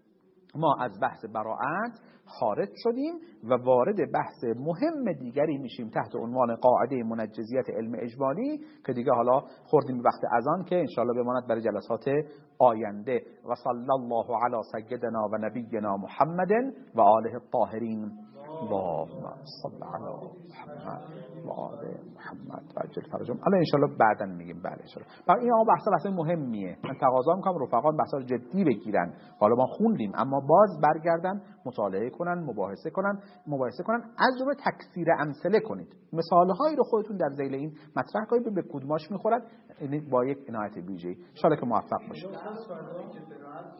ما از بحث براعت خارج شدیم و وارد بحث مهم دیگری میشیم تحت عنوان قاعده منجزیت علم اجمالی، که دیگه حالا خوردیم به وقت اذان که انشاءالله بماند برای جلسات آینده. و صلی الله علی سیدنا و نبینا محمد و آله الطاهرین. اللهم صل علی محمد و آل محمد و عجل فرجهم. الان انشاءالله بعداً میگیم. بله انشاءالله. برای این بحث بحث مهمیه، من تقاضا میکنم رفقا بحثا رو جدی بگیرن. حالا ما خوندیم اما باز برگردن مطالعه کنن، مباحثه کنن، مباحثه کنن، از جمله تکثیر امثله کنید. مثالهایی رو خودتون در ذیل این مطرح کنید به کدوماش میخورد، با یک عنایت ویژه‌ای. ان شاءالله که موفق باشید.